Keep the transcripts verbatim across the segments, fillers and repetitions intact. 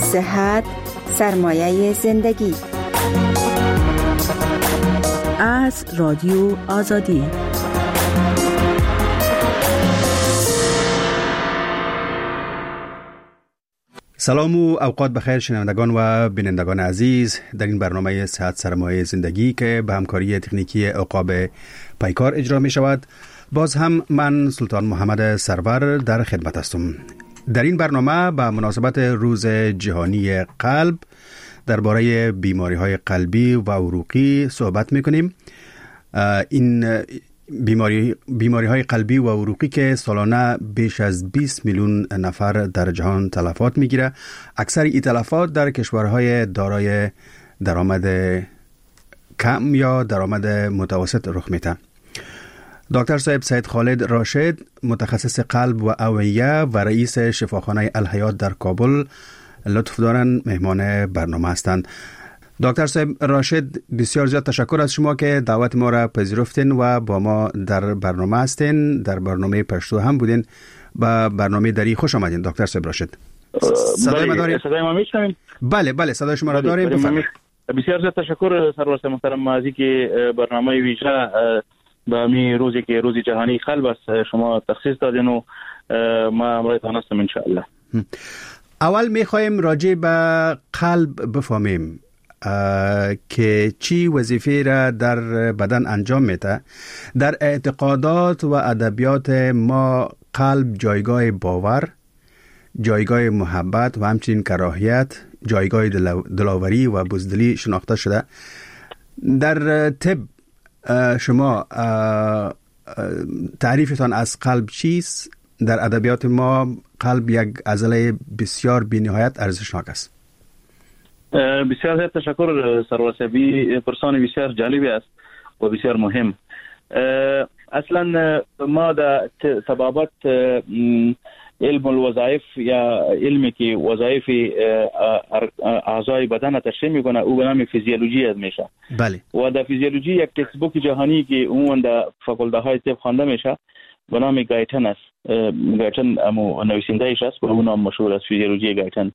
صحت سرمایه زندگی. از رادیو آزادی. سلام و اوقات بخیر شنوندگان و بینندگان عزیز. در این برنامه صحت سرمایه زندگی که به همکاری تکنیکی عقاب پیکار اجرا می شود، باز هم من سلطان محمد سرور در خدمت هستم. در این برنامه به مناسبت روز جهانی قلب درباره بیماری های قلبی و عروقی صحبت می کنیم. این بیماری بیماری های قلبی و عروقی که سالانه بیش از بیست میلیون نفر در جهان تلفات میگیره، اکثر این تلفات در کشورهای دارای درآمد کم یا درآمد متوسط رخ میده. دکتر صاحب سید خالد راشد، متخصص قلب و اوعیه و رئیس شفاخانه الحیات در کابل، لطف دارن مهمان برنامه هستند. دکتر صاحب راشد، بسیار زیاد تشکر از شما که دعوت ما را پذیرفتین و با ما در برنامه هستین. در برنامه پشتو هم بودین. با برنامه دری خوش آمدین دکتر صاحب راشد. صدای ما دارین؟ صدای ما میشنوین؟ بله بله صدای شما را داریم. بفرمایید. بسیار زیاد تشکر سرور محترم مازی که برنامه ویژه به می روزی که روز جهانی قلب است شما تخصیص دادین و ما همراهتان هستم ان شاء الله. اول میخوایم راجع به قلب بفهمیم که چی وظیفه را در بدن انجام میده. در اعتقادات و ادبیات ما قلب جایگاه باور، جایگاه محبت و همچنین کراهیت، جایگاه دلاوری و بزدلی شناخته شده. در طب شما تعریفتان از قلب چیست؟ در ادبیات ما قلب یک عضله بسیار بی‌نهایت ارزشناک است. بسیار زیاد تشکر سرور صاحبی، پرسان بسیار جالبی است و بسیار مهم. اصلا ما در تبابت علم الوظائف یا علمی که وظایف اعضای بدن تشریح میکنه او به نام فیزیولوژی از میشه. بله. و در فیزیولوژی یک تکست بوک جهانی که عموما در فاکولته های طب خوانده میشه به نام گایتن است. گایتن امو نویسنده‌اش است و اون نام مشهور است، فیزیولوژی گایتن.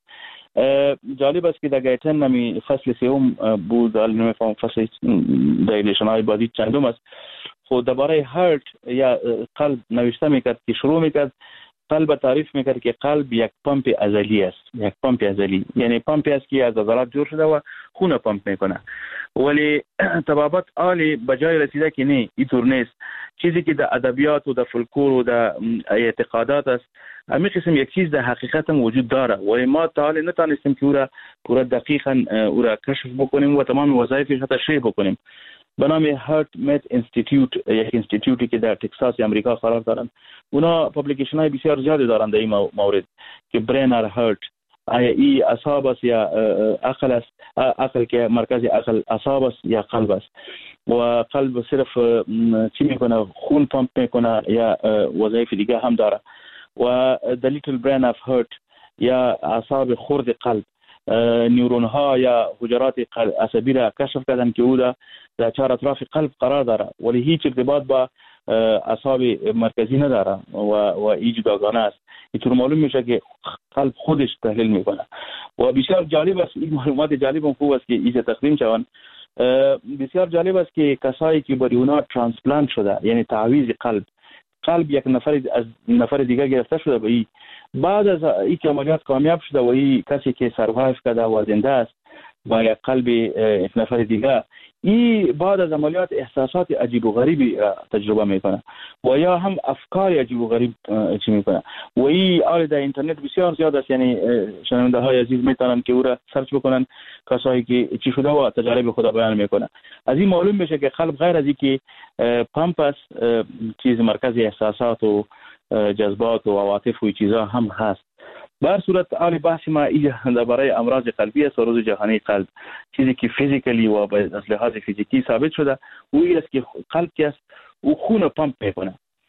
جالب است که در گایتن نمی فصل سوم بود، نمیفهم فصل دایلیشن های بازی چندم است. خود درباره هارت یا قلب نوشته میکرد که شروع میکرد قلب تعریف میکرد که قلب یک پمپ ازلی است. یک پمپ ازلی یعنی پمپی است که از عضلات جور شده و خون پمپ میکنه. ولی طبابت عالی بجای رسیده که نه اینطور نیست. چیزی که در ادبیات و در فولکلور و در اعتقادات است، همین قسم یک چیز در حقیقت هم وجود داره ولی ما تا حالا نتونستیم که او را پورا دقیقاً او را کشف بکنیم و تمام وظایفش را تشریح بکنیم. به نام هارت میت اینستیتوت، یک اینستیتوتی که در تگزاس امریکا قرار دارند. اونا پابلیکیشن های بسیار زیادی دارند در این مورد که برین اور هارت، آیا ای اعصاب است یا عقل است، عقل که مرکز عقل اعصاب است یا قلب است. و قلب صرف چی میکنه؟ خون پمپ میکنه یا وظایف دیگه هم داره. و the little brain of heart یا اعصاب خرد قلب، نیورون ها یا حجرات عصبی را کشف کردن که او در چهار اطراف قلب قرار داره ولی هیچ ارتباط با اعصاب مرکزی نداره و و این جداگانه است. اینطور معلوم میشه که قلب خودش تحلیل میکنه و بسیار جالب است. این معلومات جالب و خوب است که اینجا تقدیم شوند. بسیار جالب است که کسایی که برای اونا ترانسپلانت شده، یعنی تعویض قلب، قلب یک نفر از نفر دیگه گرفته شده و ای بعد از این عملیات کامیاب شده و ای کسی که سروایو کرده و زنده است با یک قلب یک نفر دیگه، ای بعد از عملیات احساسات عجیب و غریبی تجربه میکنه و یا هم افکار عجیب و غریب چی میکنه و ای آل در اینترنت بسیار زیاد است. یعنی شنونده های عزیز میتونن که او را سرچ بکنن، کسایی که چی شده و تجارب خود بیان میکنه. از این معلوم میشه که قلب غیر از این که پمپ است، چیز مرکز احساسات و جذبات و عواطف و چیزا هم هست. بر صورت عالی بحث ما اینجا برای امراض قلبی است و روز جهانی قلب، چیزی که فیزیکلی و از لحاظ فیزیکی ثابت شده و این است که قلب که است او خون پمپ میکنه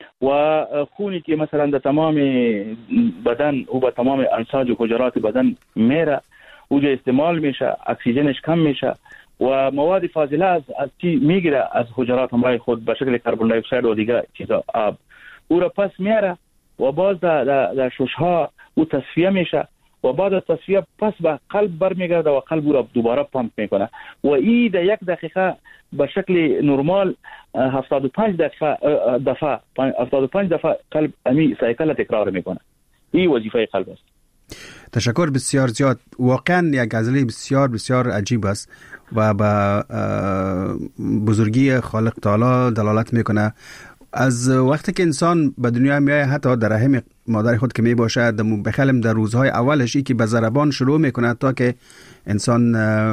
و خونی که مثلا در تمام بدن او با تمام انساج و حجرات بدن میره، اوجا استعمال میشه، اکسیژنش کم میشه و مواد فاضله از از چی میگیره از حجرات همراه خود به شکل کربن دی اکساید و دیگه چیزا آب او را پس میاره و باز در در ششها او تصفیه میشه و بعد از تصفیه پس به قلب برمیگرده و قلب را دوباره پمپ میکنه و این در یک دقیقه به شکل نرمال هفتاد و پنج دقیقه دفعه هفتاد و پنج دفعه قلب امی سایکل تکرار میکنه. این وظیفه قلب است. تشکر بسیار زیاد. واقعا یک غزله بسیار بسیار عجیب است و به بزرگی خالق تعالی دلالت میکنه. از وقتی که انسان به دنیا میاد حتی در رحم مادر خود که می باشد بخلم در روزهای اولش ای که به ضربان شروع میکنه تا که انسان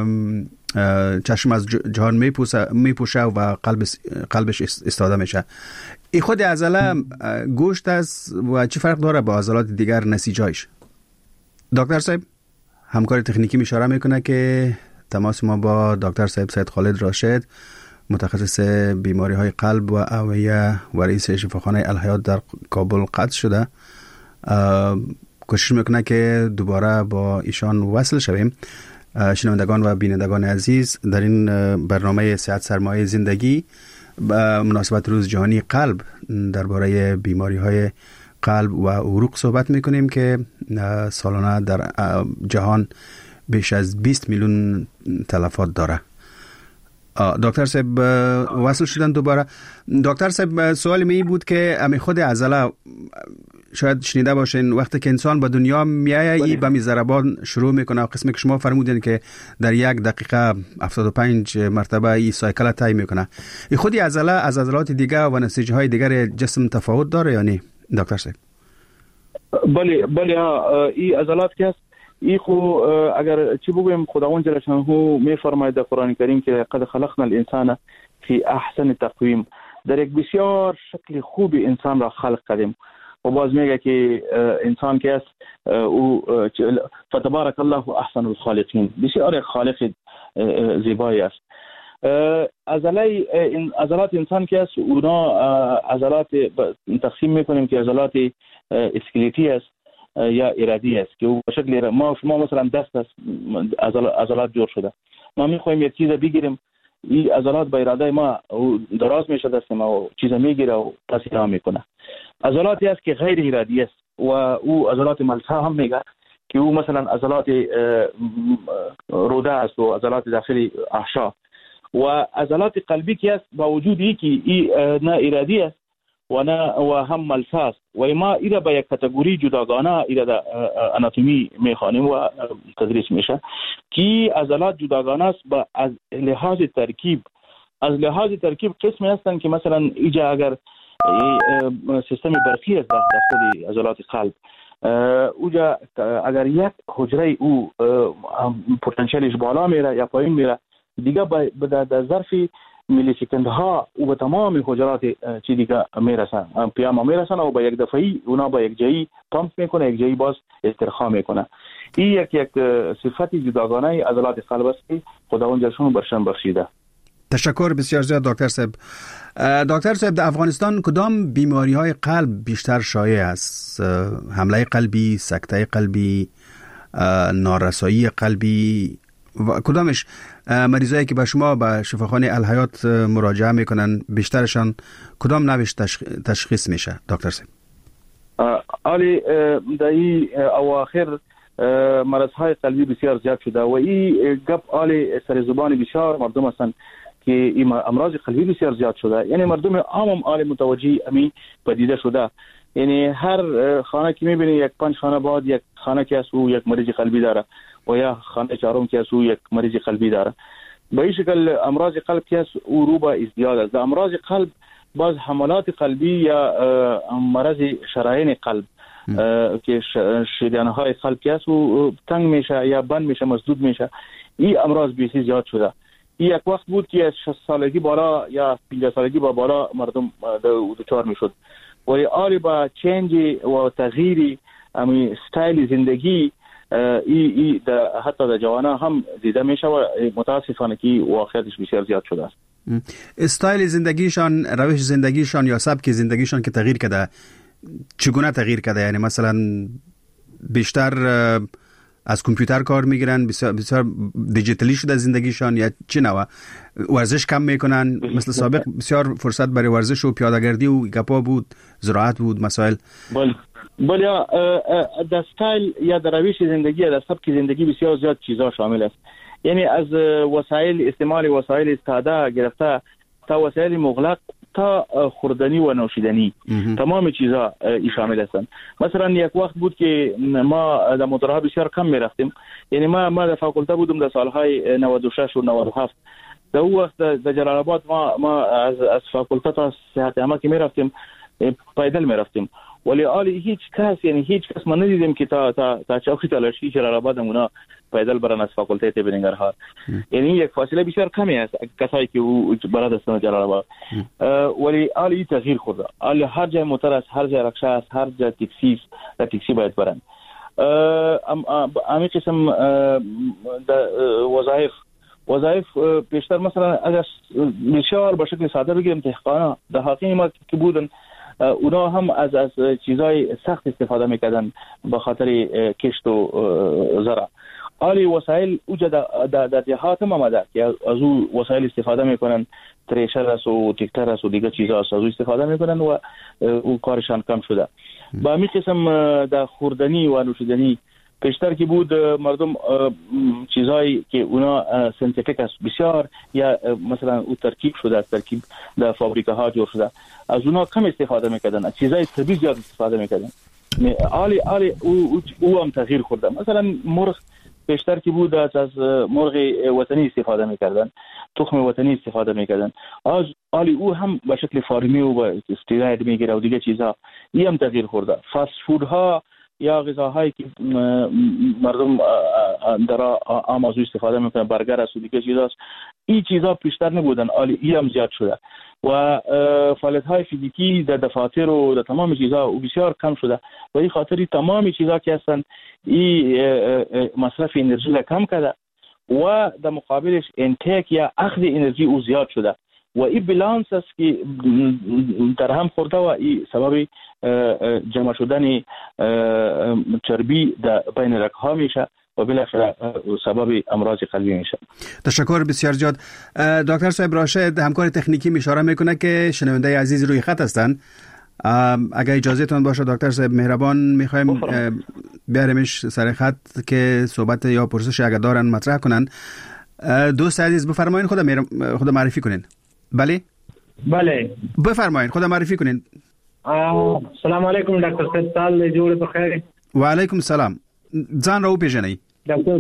چشم از جهان میپوشه و قلب قلبش استاده میشه. این خود عضله گوشت است و چه فرق داره با عضلات دیگر نسیجایش؟ دکتر صاحب همکار تکنیکی اشاره میکنه که تماس ما با دکتر صاحب سید خالد راشد متخصص بیماری های قلب و اوعیه و رئیس شفاخانه الحیات در کابل قطع شده. کوشش میکنه که دوباره با ایشان وصل شویم. شنوندگان و بینندگان عزیز، در این برنامه صحت سرمایه زندگی به مناسبت روز جهانی قلب درباره بیماری های قلب و عروق صحبت میکنیم که سالانه در جهان بیش از بیست میلیون تلفات داره. دکتر صاحب وصل شدن دوباره. دکتر صاحب سوال می بود که امی خود عضله شاید شنیده باشین وقتی که انسان به دنیا میایه ای به می ضربان شروع میکنه و قسمی که شما فرمودین که در یک دقیقه هفتاد و پنج مرتبه ای سایکل طی میکنه. ای خودی عضله از عضلات دیگه و نسیجه های دیگر جسم تفاوت داره یعنی دکتر صاحب؟ بله بله این عضلات که ای خو اگر چی بگویم خداوند جل شانه میفرماید در قرآن کریم که قد خلقنا الانسان فی احسن تقویم، در یک بسیار شکل خوب انسان را خلق کردیم و باز میگه که انسان که است او فتبارک الله احسن الخالقین، بسیار خالق زیبایی است. عضله عضلات انسان که است اونا عضلات تقسیم میکنیم که عضلات اسکلتی است یا ارادی است که به شکل ما شما مثلا دست است عضلات جور شده، ما میخوایم یک چیز بگیریم این عضلات به اراده ما دراز میشه دست ما و چیز میگیره و پس ادامه میکنه. عضلاتی است که غیر ارادی است و او عضلات ملسا هم میگه که او مثلا عضلات روده است و عضلات داخلی احشا و عضلات قلبی که است با وجود ای که ای نه ارادی است و نه و هم ملساس و ما ایره به یک کاتگوری جداگانه ایره در اناتومی میخوانیم و تدریس میشه که عضلات جداگانه است با از لحاظ ترکیب. از لحاظ ترکیب قسمی هستن که مثلا ایجا اگر سیستم برقی است در خود عضلات قلب اوجا اگر یک حجره او پتانسیلش بالا میره یا پایین میره دیگه به در ظرف میلی سکند ها او به تمام حجرات چی دیگه میرسن پیاما میرسن و با یک دفعی اونا با یک جایی پمپ میکنه یک جایی باز استرخا میکنه. این یک یک صفتی جداگانه عضلات قلب است که خداوند جلشون برشن بخشیده. تشکر بسیار زیاد دکتر صاحب. دکتر صاحب در افغانستان کدام بیماری های قلب بیشتر شایع است؟ حمله قلبی، سکته قلبی، نارسایی قلبی و کدامش مریضایی که به شما به شفاخانه الحیات مراجعه میکنن بیشترشان کدام نوش تشخیص میشه دکتر صاحب؟ علی در این اواخر مرضهای قلبی بسیار زیاد شده و این گپ علی سر زبان بسیار مردم هستند که این امراض قلبی بسیار زیاد شده، یعنی مردم عام علی متوجه امی پدیده شده. یعنی هر خانه که میبینی یک پنج خانه بعد یک خانه که است او یک مریض قلبی داره و یا خانه چهارم که است او یک مریض قلبی داره. به این شکل امراض قلب که است او رو به ازدیاد است. امراض قلب باز حملات قلبی یا مرض شرايين قلب که شریانه های قلب که است او تنگ میشه یا بند میشه مسدود میشه. این امراض بیشتر زیاد شده. این یک وقت بود که شصت سالگی بالا یا پنجاه سالگی با بالا مردم دچار میشد ولی آلی با چنج و تغییری امی استایل زندگی ای ای حتی در جوانان هم دیده میشه و متاسفانه که واقعیتش بسیار زیاد شده است. استایل زندگیشان، روش زندگیشان یا سبک زندگیشان که تغییر کرده چگونه تغییر کرده؟ یعنی مثلا بیشتر از کامپیوتر کار میگیرن، بسیار بسیار دیجیتالی شده زندگیشان یا چی نوع؟ ورزش کم میکنن؟ مثل سابق بسیار فرصت برای ورزش و پیاده‌گردی و گپا بود، زراعت بود، مسائل. بله بله در استایل یا در روش زندگی یا در سبک زندگی بسیار زیاد چیزها شامل است. یعنی از وسایل استعمال وسایل ساده گرفته تا وسایل مغلق تا خوردنی و نوشیدنی تمام چیزها شامل هستند. مثلا یک وقت بود که ما در موتورها بسیار کم می رفتیم. یعنی ما ما در فاکولته بودم در سالهای نود و شش و نود و هفت. در اون وقت در جلال آباد ما ما از از فاکولته تا صحت عامه که می رفتیم پیدل می رفتیم. ولی آلی هیچ کس یعنی هیچ کس ما ندیدیم که تا تا تا چوکی تلاشی جلال آباد اونا پیدل برن از فاکولته طب ننگرهار. یعنی یک فاصله بسیار کمی است کسایی که برای هستند جلال آباد. ولی آلی تغییر خورده. آلی هر جای موتور است، هر جای رکشه است، هر جای تاکسی است، تاکسی باید برن. امی قسم وظایف وظایف بیشتر مثلا اگر بسیار به شکل ساده بگیریم دهقانا دهقانی ما که بودن اونا هم از از چیزای سخت استفاده میکردن به خاطر کشت و زرع. آلی وسایل اوجا در در جهات ما آمده که از او وسایل استفاده میکنن، تریشر است و تکتر است و دیگه چیزا است، از او استفاده میکنن و او کارشان کم شده. با می قسم در خوردنی و نوشیدنی پیشتر که بود مردم چیزایی که اونا سنتیفیک است بسیار یا مثلا او ترکیب شده از ترکیب در فابریکه ها جور شده از اونا کم استفاده میکردن، از چیزای طبیعی زیاد استفاده میکردن. آلی آلی او او هم تغییر خورده. مثلا مرغ پیشتر که بود از از مرغ وطنی استفاده میکردن، تخم وطنی استفاده میکردن. از آلی او هم به شکل فارمی و به استیراید میگیره و دیگه چیزها این هم تغییر خورده. فاست فود ها یا غذاهایی که مردم در آمازو استفاده میکنن، برگر است و دیگه چیزاست، این چیزها پیشتر نبودن، آلی این هم زیاد شده و فعالیت های فیزیکی در دفاتر و در تمام چیزها بسیار کم شده و این خاطری تمام چیزها که هستن این مصرف انرژی را کم کرده و در مقابلش انتیک یا اخذ انرژی او زیاد شده و این بالانس است که در هم خورده و این سبب جمع شدن چربی در بین رگ‌ها میشه و بالاخره سبب امراض قلبی میشه. تشکر بسیار زیاد. دکتر صاحب راشد همکار تکنیکی اشاره میکنه که شنونده عزیز روی خط هستن. اگر اجازه تون باشه دکتر صاحب مهربان میخوایم بیاریمش سر خط که صحبت یا پرسش اگر دارن مطرح کنن. دوست عزیز بفرمایید خود خود معرفی کنین. بله بله بفرمایید خود معرفی کنین. سلام علیکم دکتر صاحب، سال جوړ بخیر. و علیکم السلام. ځان راو پیژنئ. دکتر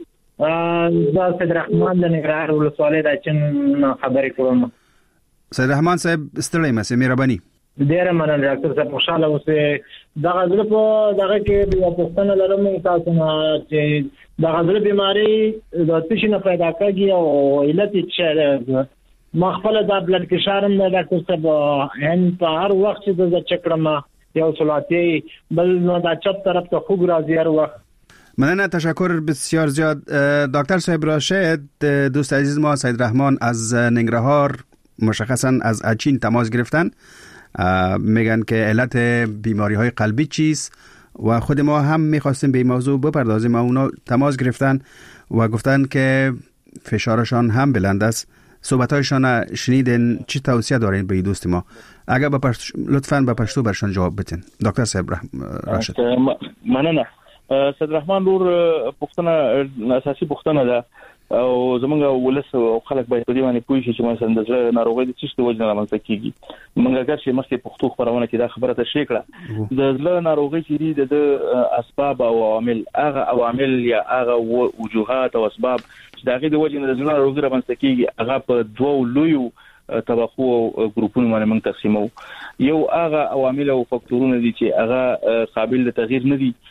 زه سید رحمان د ننګرهار ولسوالۍ د چین خبرې کوم. سید رحمان صاحب ستړی مې مهرباني. ډیره مننه ډاکټر صاحب، خوشاله اوسئ. دغه زړه په دغه کې یو پوښتنه لرم تاسو نه چې دغه زړه بیماری د څه شي نه پیدا کېږي او علت یې څه ده؟ ما خپل د بلډ پرشر هم د ډاکټر صاحب ان په هر وخت چې د چکرما یو سلاتی بل نو د چپ طرف ته خوب راځي هر وخت. مننه، تشکر بسیار زیاد. دکتر صاحب راشد دوست عزیز ما سید رحمان از ننگرهار مشخصا از اچین تماس گرفتن، میگن که علت بیماری های قلبی چیست و خود ما هم میخواستیم به این موضوع بپردازیم. اونا تماس گرفتن و گفتن که فشارشان هم بلند است. صحبتایشان شنیدین، چی توصیه دارین به دوست ما؟ اگر با پشت... لطفاً به پشتو برشان جواب بدین. دکتر صاحب رحم... راشد. مننه. سید رحمان رور پختنه اساسي پختنه ده او زمونږ ولس او خلک باید په دې باندې پوه شي چې مثلا د زړه ناروغۍ د څه وجه نه رامنځته کیږي. موږ اگر چې مخکې پښتو خبرونه کې دا خبره تشریح کړه، د زړه ناروغۍ چې دي د اسباب او عوامل هغه عوامل یا هغه وجوهات او اسباب چې دغه د وجه نه د زړه ناروغۍ رامنځته کیږي هغه په دوه لویو طبقو او ګروپونو باندې موږ تقسیمو. یو هغه عوامل او فاکتورونه دي چې هغه قابل د تغییر نه دي،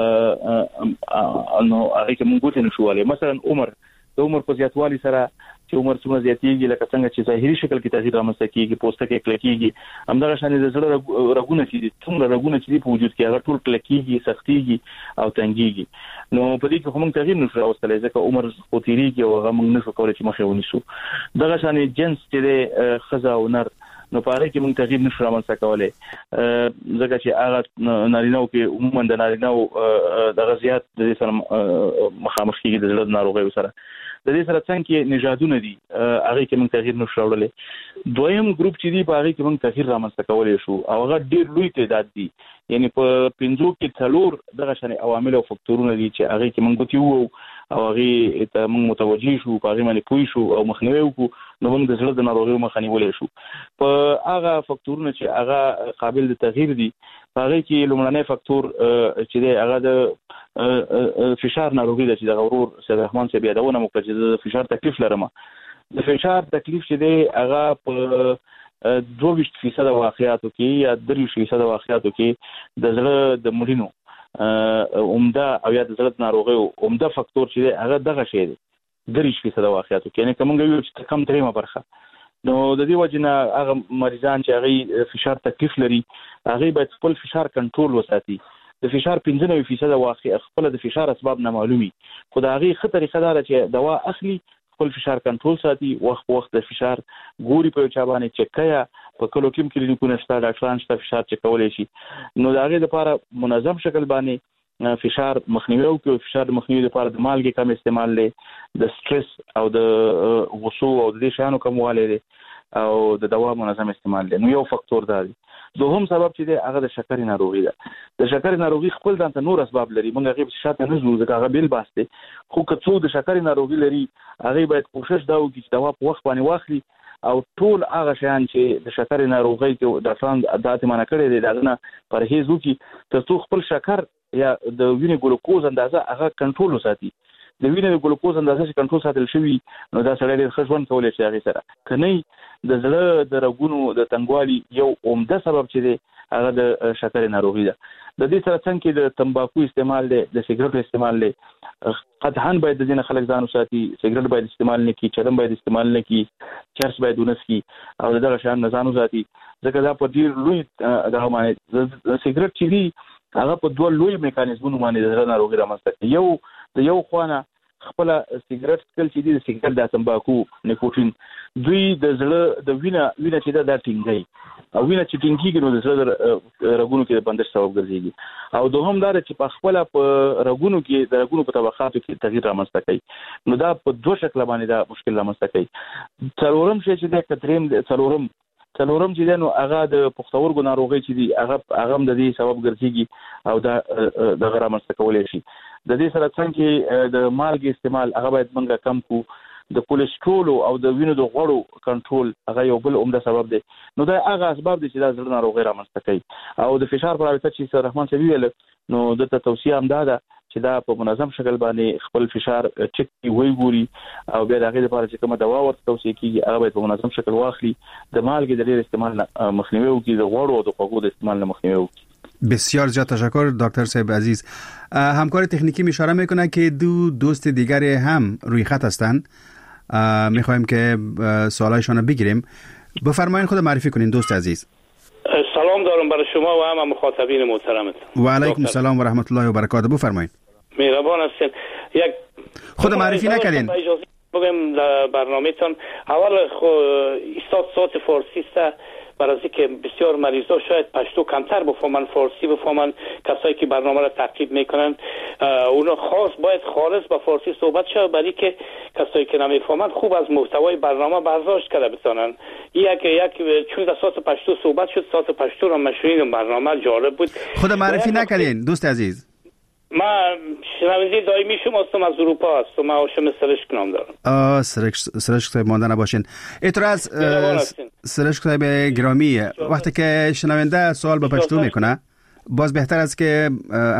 نو هغه کې موږ ګوتې نشواله. مثلا عمر د عمر په زیاتوالي سره چې عمر څومره زیاتېږي لکه څنګه چې ظاهري شکل کې تغییر رامنځته کیږي، پوستکی کلکیږي، همدغه شان د زړه رګونه چې دي څومره رګونه چې دي په وجود کې هغه ټول کلکیږي، سختيږي او تنګيږي. نو په دې کې کوم تغییر نشو راوستلای ځکه عمر خو تیریږي او هغه موږ نشو کولای چې مخه ونیسو. دغه شان جنس چې د خزا او نر نو پاره کې موږ تغییر نشو رامنځته کولای ځکه چې هغه نارینه‌و کې عموما د نارینه‌و د غزيات د سره مخامخ کېږي د زړه ناروغیو سره. د دې سره څنګه نژادونه دي هغه کې موږ تغییر نشو راوړل. دویم ګروپ چې دی په هغه کې موږ تغییر رامنځته کولای شو او هغه ډیر لوی تعداد دي، یعنی په پنځو کې څلور دغه شان عوامل او فکتورونه دي چې هغه کې موږ کوتي وو او هغه ته موږ متوجي شو، په هغه باندې پوي شو او مخنیوي وکړو، نو موږ د زړه د ناروغیو مخه نیولای شو. په هغه فکتورونه چې هغه قابل د تغییر دي، په هغه کې لومړنی فکتور چې دی هغه د فشار ناروغي ده چې د غرور سید رحمان صاحب یادونه وکړه چې د فشار تکلیف لرم. د فشار تکلیف چې دی هغه په دوه ویشت فیصد واقعیاتو کې یا درې ویشت فیصد واقعیاتو کې د زړه د مړینو عمده او یا د زړه ناروغیو عمده فکتور چې دی هغه دغه شی دی، درې ویشت فیصد واقعیاتو کې. یعنی کومه یو چې کم دریمه برخه. نو د دې وجنه هغه مریضان چې هغه فشار تکلیف لري هغه باید خپل فشار کنټرول وساتي. د فشار پنځه نوي فیصد واقع خپل د فشار اسباب نه معلومي، خو دا هغه خطر طریقه ده چې دوا اخلي، خپل فشار کنټرول ساتي، وخت په وخت د فشار ګوري په چا باندې چک کیا، په کلو کې کلینیکونه شته، ډاکټران شته فشار چک کولای شي. نو دا هغه لپاره منظم شکل باندې فشار مخنیوي او کې فشار مخنیوي لپاره د مالګې کم استعمال لري، د سټرس او د غوسو او د شانو کمواله لري او د دوا منظم استعمال لري. نو یو فکتور دی. دوهم سبب چې دی هغه د شکر ناروغي ده. د شکر ناروغي خپل ځان ته نور اسباب لري، موږ هغه په شاته نه زو ځکه هغه بیل باسته، خو که څو د شکر ناروغي لري هغه باید کوشش دا وکړي چې دوا په وخت باندې واخلي او ټول هغه شیان چې د شکر ناروغي کې د افغان عادت منع کړي دي دغه نه پرهیز وکړي ترڅو خپل شکر یا د وینې ګلوکوز اندازه هغه کنټرول وساتي. د وینې د ګلوکوز اندازه چې کنټرول ساتل شوی نو دا سړی ډېر ښه ژوند کولی شي هغې سره. که نه د زړه د رګونو د تنګوالي یو عمده سبب چې دی هغه د شکر ناروغي ده. د دې سره څنګه د تمباکو استعمال دی، د سیګریټ استعمال دی، قطعا باید د ځینې خلک ځان وساتي، سیګریټ باید استعمال نه کړي، چرم باید استعمال نه کړي، چرس باید ونه څښي او دغه شیان نه ځان وساتي ځکه دا په ډېر لوی دغه باندې سیګریټ چې دی هغه په دوه لوی میکانیزمونو باندې د زړه ناروغي رامنځته کوي. یو د یو خوانه خپل سیګریټ څکل چې دی د سیګریټ د تمباکو نیکوټین، دوی د زړه د وینه وینه چې دا د ټینګي او وینه چې ټینګي نو د زړه رګونو کې د بندش سبب ګرځي. او دوهم دا چې په خپل په رګونو کې د رګونو په طبقاتو کې تغییر رامنځته کوي. نو دا په دوه شکل باندې دا مشکل رامنځته کوي. څلورم شی چې د کتریم څلورم څلورم چې دی نو هغه د پښتورګو ناروغي چې دی هغه هغه د دې سبب ګرځي او دا د غرامنځته کولای شي. د دې سره څنګه د مالګې استعمال هغه باید موږ کم کو، د کولیسټرول او د وینې د غوړو کنټرول هغه یو بل عمده سبب دی. نو دا هغه اسباب دي چې د زړه ناروغي رامنځته کوي. او د فشار په اړه چې سید رحمان صاحب ویل نو د توصیه هم دا ده چې دا په منظم شکل باندې خپل فشار چک وي ګوري او بیا دغه لپاره چې کومه دوا ورته توصیه کیږي هغه باید په منظم شکل واخلي، د مالګې د ډیر استعمال مخنیوي وکړي، د غوړو او د خوږو د استعمال مخنیوی وکړي. بسیار زیاد تشکر دکتر صاحب عزیز. همکار تکنیکی اشاره میکنه که دو دوست دیگری هم روی خط هستند، میخوایم که سوالایشان بگیریم. بفرمایید خود معرفی کنین دوست عزیز. سلام دارم برای شما و همه مخاطبین محترمتون. و علیکم السلام و رحمت الله و برکاته. بفرمایید. مهربان هستین. یک خود معرفی نکردین. بگم در برنامه‌تون اول استاد صوت فارسی است برای اینکه بسیار مریضا شاید پشتو کمتر بفهمن، فارسی بفهمن، کسایی که برنامه را تعقیب میکنن اونا خاص باید خالص با فارسی صحبت شه برای که کسایی که نمیفهمن خوب از محتوای برنامه برداشت کنه بتونن. یک یک چون در صوت پشتو صحبت شد، صوت پشتو را مشهورین برنامه جالب بود. خود معرفی نکردین دوست عزیز. ما شنونده دائمی شما هستم، از اروپا هستم، ما هاشم سرشک نام دارم. آه سرشک سرشک صاحب مانده نباشین. اعتراض سرشک صاحب گرامی، وقتی که شنونده سوال به پشتو میکنه باز بهتر است که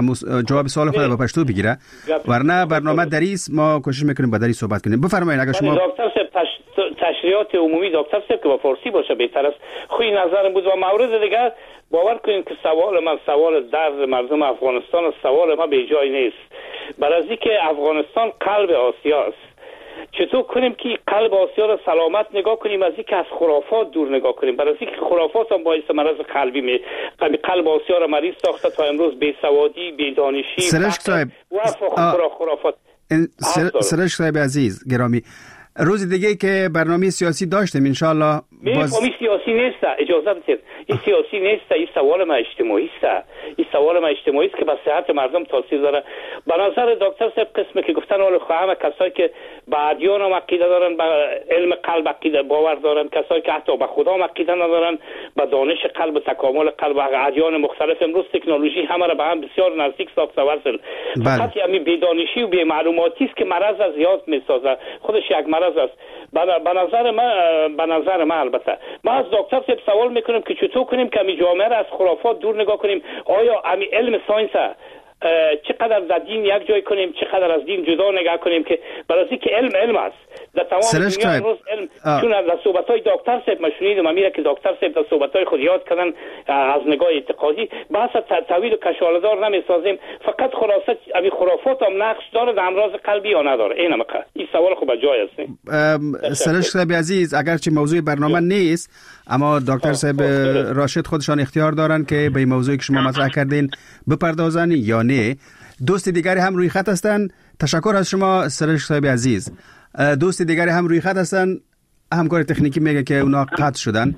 جواب سوال خود به پشتو بگیره، ورنه برنامه دریس ما کوشش میکنیم با دری صحبت کنیم. بفرمایید. اگر شما دکتر صاحب تشریحات عمومی دکتر صاحب که با فارسی باشه بهتر است. خوی نظرم بود. و مورد دیگر باور کنید که سوال من سوال درد مردم افغانستان است، سوال ما به جای نیست. برای اینکه افغانستان قلب آسیا است، چطور کنیم که قلب آسیا را سلامت نگاه کنیم، از اینکه از خرافات دور نگاه کنیم. برای اینکه خرافات هم باعث مرض قلبی می قلب آسیا را مریض ساخته تا امروز بیسوادی، بیدانشی، سرشک صاحب و خرافات. سرشک صاحب عزیز گرامی، روز دیگه که برنامه سیاسی داشتیم انشالله میفهمی سیاسی نیست. اجازه بدید، این سیاسی نیست، این سوال ما اجتماعی است. این سوال ما اجتماعی است که به صحت مردم تاثیر داره. به نظر دکتر صاحب قسمی که گفتن اول خواهم کسایی که به ادیان هم عقیده دارن، به علم قلب عقیده باور دارن، کسایی که حتی به خدا هم عقیده ندارن، به دانش قلب و تکامل قلب و ادیان مختلف، امروز تکنولوژی همه را به هم بسیار نزدیک ساخته وصل. فقط همین بی‌دانشی و بی‌معلوماتی است که مرض از یاد میسازه، خودش یک مرض است. به نظر من به نظر من البته ما از دکتر صاحب سوال میکنیم که چطور کنیم که می جامعه را از خرافات دور نگاه کنیم. آیا همین علم ساینس چقدر در دین یک جای کنیم، چقدر از دین جدا نگاه کنیم، که برای که علم علم است در تمام دنیا امروز علم. چون در صحبت‌های دکتر صاحب ما شنیدم میره که دکتر صاحب در صحبت‌های خود یاد کردن از نگاه اعتقادی بحث طویل و کشاله‌دار نمی‌سازیم، فقط خلاصه همین خرافات هم نقش داره در امراض قلبی یا نداره. این هم این سوال خوب جای است. سرش صاحب عزیز، اگرچه موضوع برنامه نیست اما دکتر صاحب راشد خودشان اختیار دارن که به این موضوعی که شما مطرح کردین بپردازن یا نه. دوست دیگری هم روی خط هستن. تشکر از شما سرش صاحب عزیز. دوست دیگری هم روی خط هستن. همکار تکنیکی میگه که اونا قطع شدن.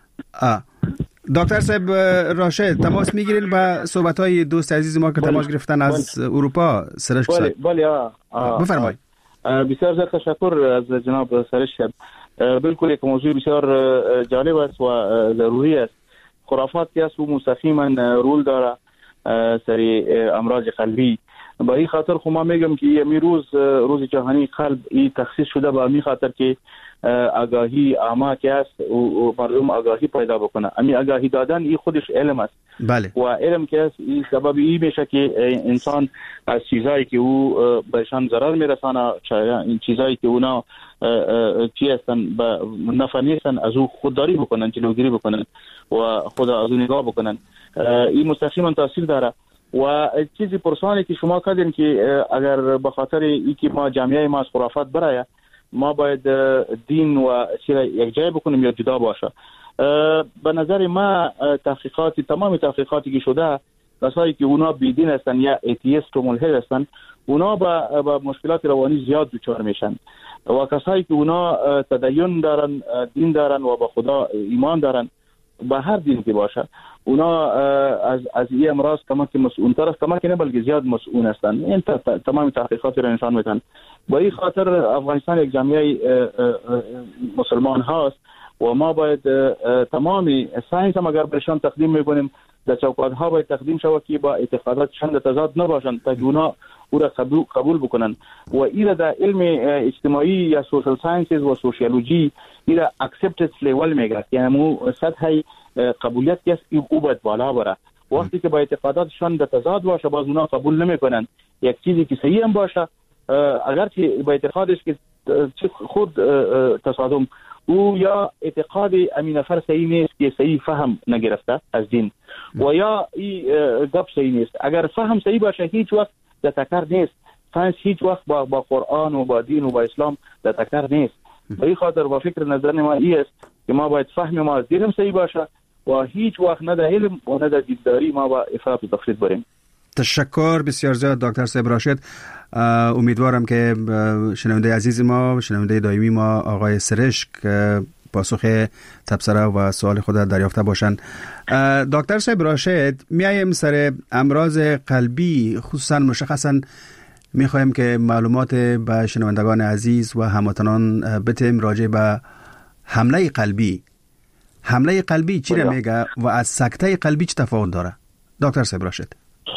دکتر صاحب راشد تماس میگیرین با صحبت‌های دوست عزیز ما که تماس گرفتن از اروپا. سرش صاحب بله بفرمایید. بسیار زیاد تشکر از جناب سرش صاحب. بالکل یک موضوع بسیار جالب است و ضروری است. خرافات که است و مستقیما رول داره سری امراض قلبی. با این خاطر خو ما میگم که یمی روز روز جهانی قلب این تخصیص شده با این خاطر که آگاهی عامه که است و مردم آگاهی پیدا بکنه. امی آگاهی دادن این خودش علم است. بله. و علم که است این سبب این میشه که انسان از چیزایی که او بهشان ضرر میرسانه، این چیزایی که اونا چی هستن به نفع نیستن از او خودداری بکنن، جلوگیری بکنن و خود از او نگاه بکنن. این مستقیما تاثیر داره. و چیزی پرسانی که شما کردین که اگر به خاطر اینکه ما جامعه ما از خرافات برای ما باید دین و چیز یک جای بکنیم یا جدا باشه، به نظر ما تحقیقاتی تمام تحقیقاتی که شده کسایی که اونا بیدین هستن یا ایتیست و ملحد هستن اونا با, با مشکلات روانی زیاد دچار میشن و کسایی که اونا تدین دارن، دین دارن و به خدا ایمان دارن به هر دین که باشه اونا از از این امراض کما که مسئول تر است، کما که نه بلکه زیاد مسئول هستن. این تمام تحقیقات را نشان میدن. با این خاطر افغانستان یک جامعه مسلمان هاست و ما باید تمامی ساینس هم اگر برشان تقدیم میکنیم در چوکات ها باید تقدیم شود که با اعتقاداتشان در تضاد نباشند تا اونا او را قبول, قبول بکنن. و این در علم اجتماعی یا سوشل ساینسز و سوشیولوژی این را اکسپتنس لیول میگه، یعنی مو سطح قبولیت که او باید بالا بره. وقتی که با اعتقاداتشان در تضاد باشه باز اونا قبول نمیکنن یک چیزی که صحیح هم باشه، اگر که با اعتقادش که خود تصادم او یا اعتقاد امین نفر صحیح نیست که صحیح فهم نگرفته از دین و یا این گپ صحیح نیست. اگر فهم صحیح باشه هیچ وقت در تکرار نیست. ساینس هیچ وقت با, با قرآن و با دین و با اسلام در تکرار نیست. به این خاطر با فکر نظر ما این است که ما باید فهم ما از دین صحیح باشه و هیچ وقت نه در علم و نه در دینداری ما با افراط و تفرید بریم. تشکر بسیار زیاد دکتر صاحب راشد. امیدوارم که شنونده عزیز ما، شنونده دائمی ما آقای سرش که پاسخ تبصره و سوال خود دریافته باشند. دکتر صاحب راشد، میایم سر امراض قلبی خصوصا مشخصا میخوایم که معلومات به شنوندگان عزیز و هموطنان بتیم راجع به حمله قلبی. حمله قلبی چی را میگه و از سکته قلبی چه تفاوت داره؟ دکتر صاحب راشد.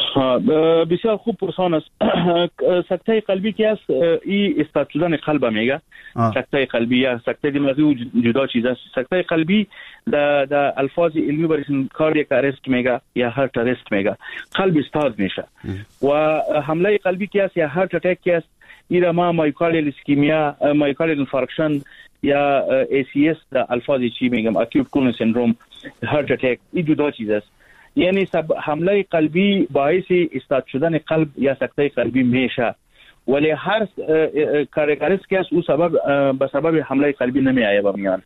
بسیار خوب پرسان است. سکته قلبی که است این استاد شدن قلب میگه. سکته قلبی یا سکته دماغی جدا چیز است. سکته قلبی در در الفاظ علمی برشون کاردیاک ارست میگه یا هارت ارست میگه. قلب استاد میشه. و حمله قلبی که است یا هارت اتک که است این ما مایوکاردیال اسکیمیا، مایوکاردیال انفارکشن یا ای سی اس در الفاظ چی میگم اکیوت کورونری سندروم، هارت اتک این جدا چیز است. یعنی حمله قلبی باعث استاد شدن قلب یا سکته قلبی میشه، ولی هر کارکتریست که او سبب به سبب حمله قلبی نمیآید به میان.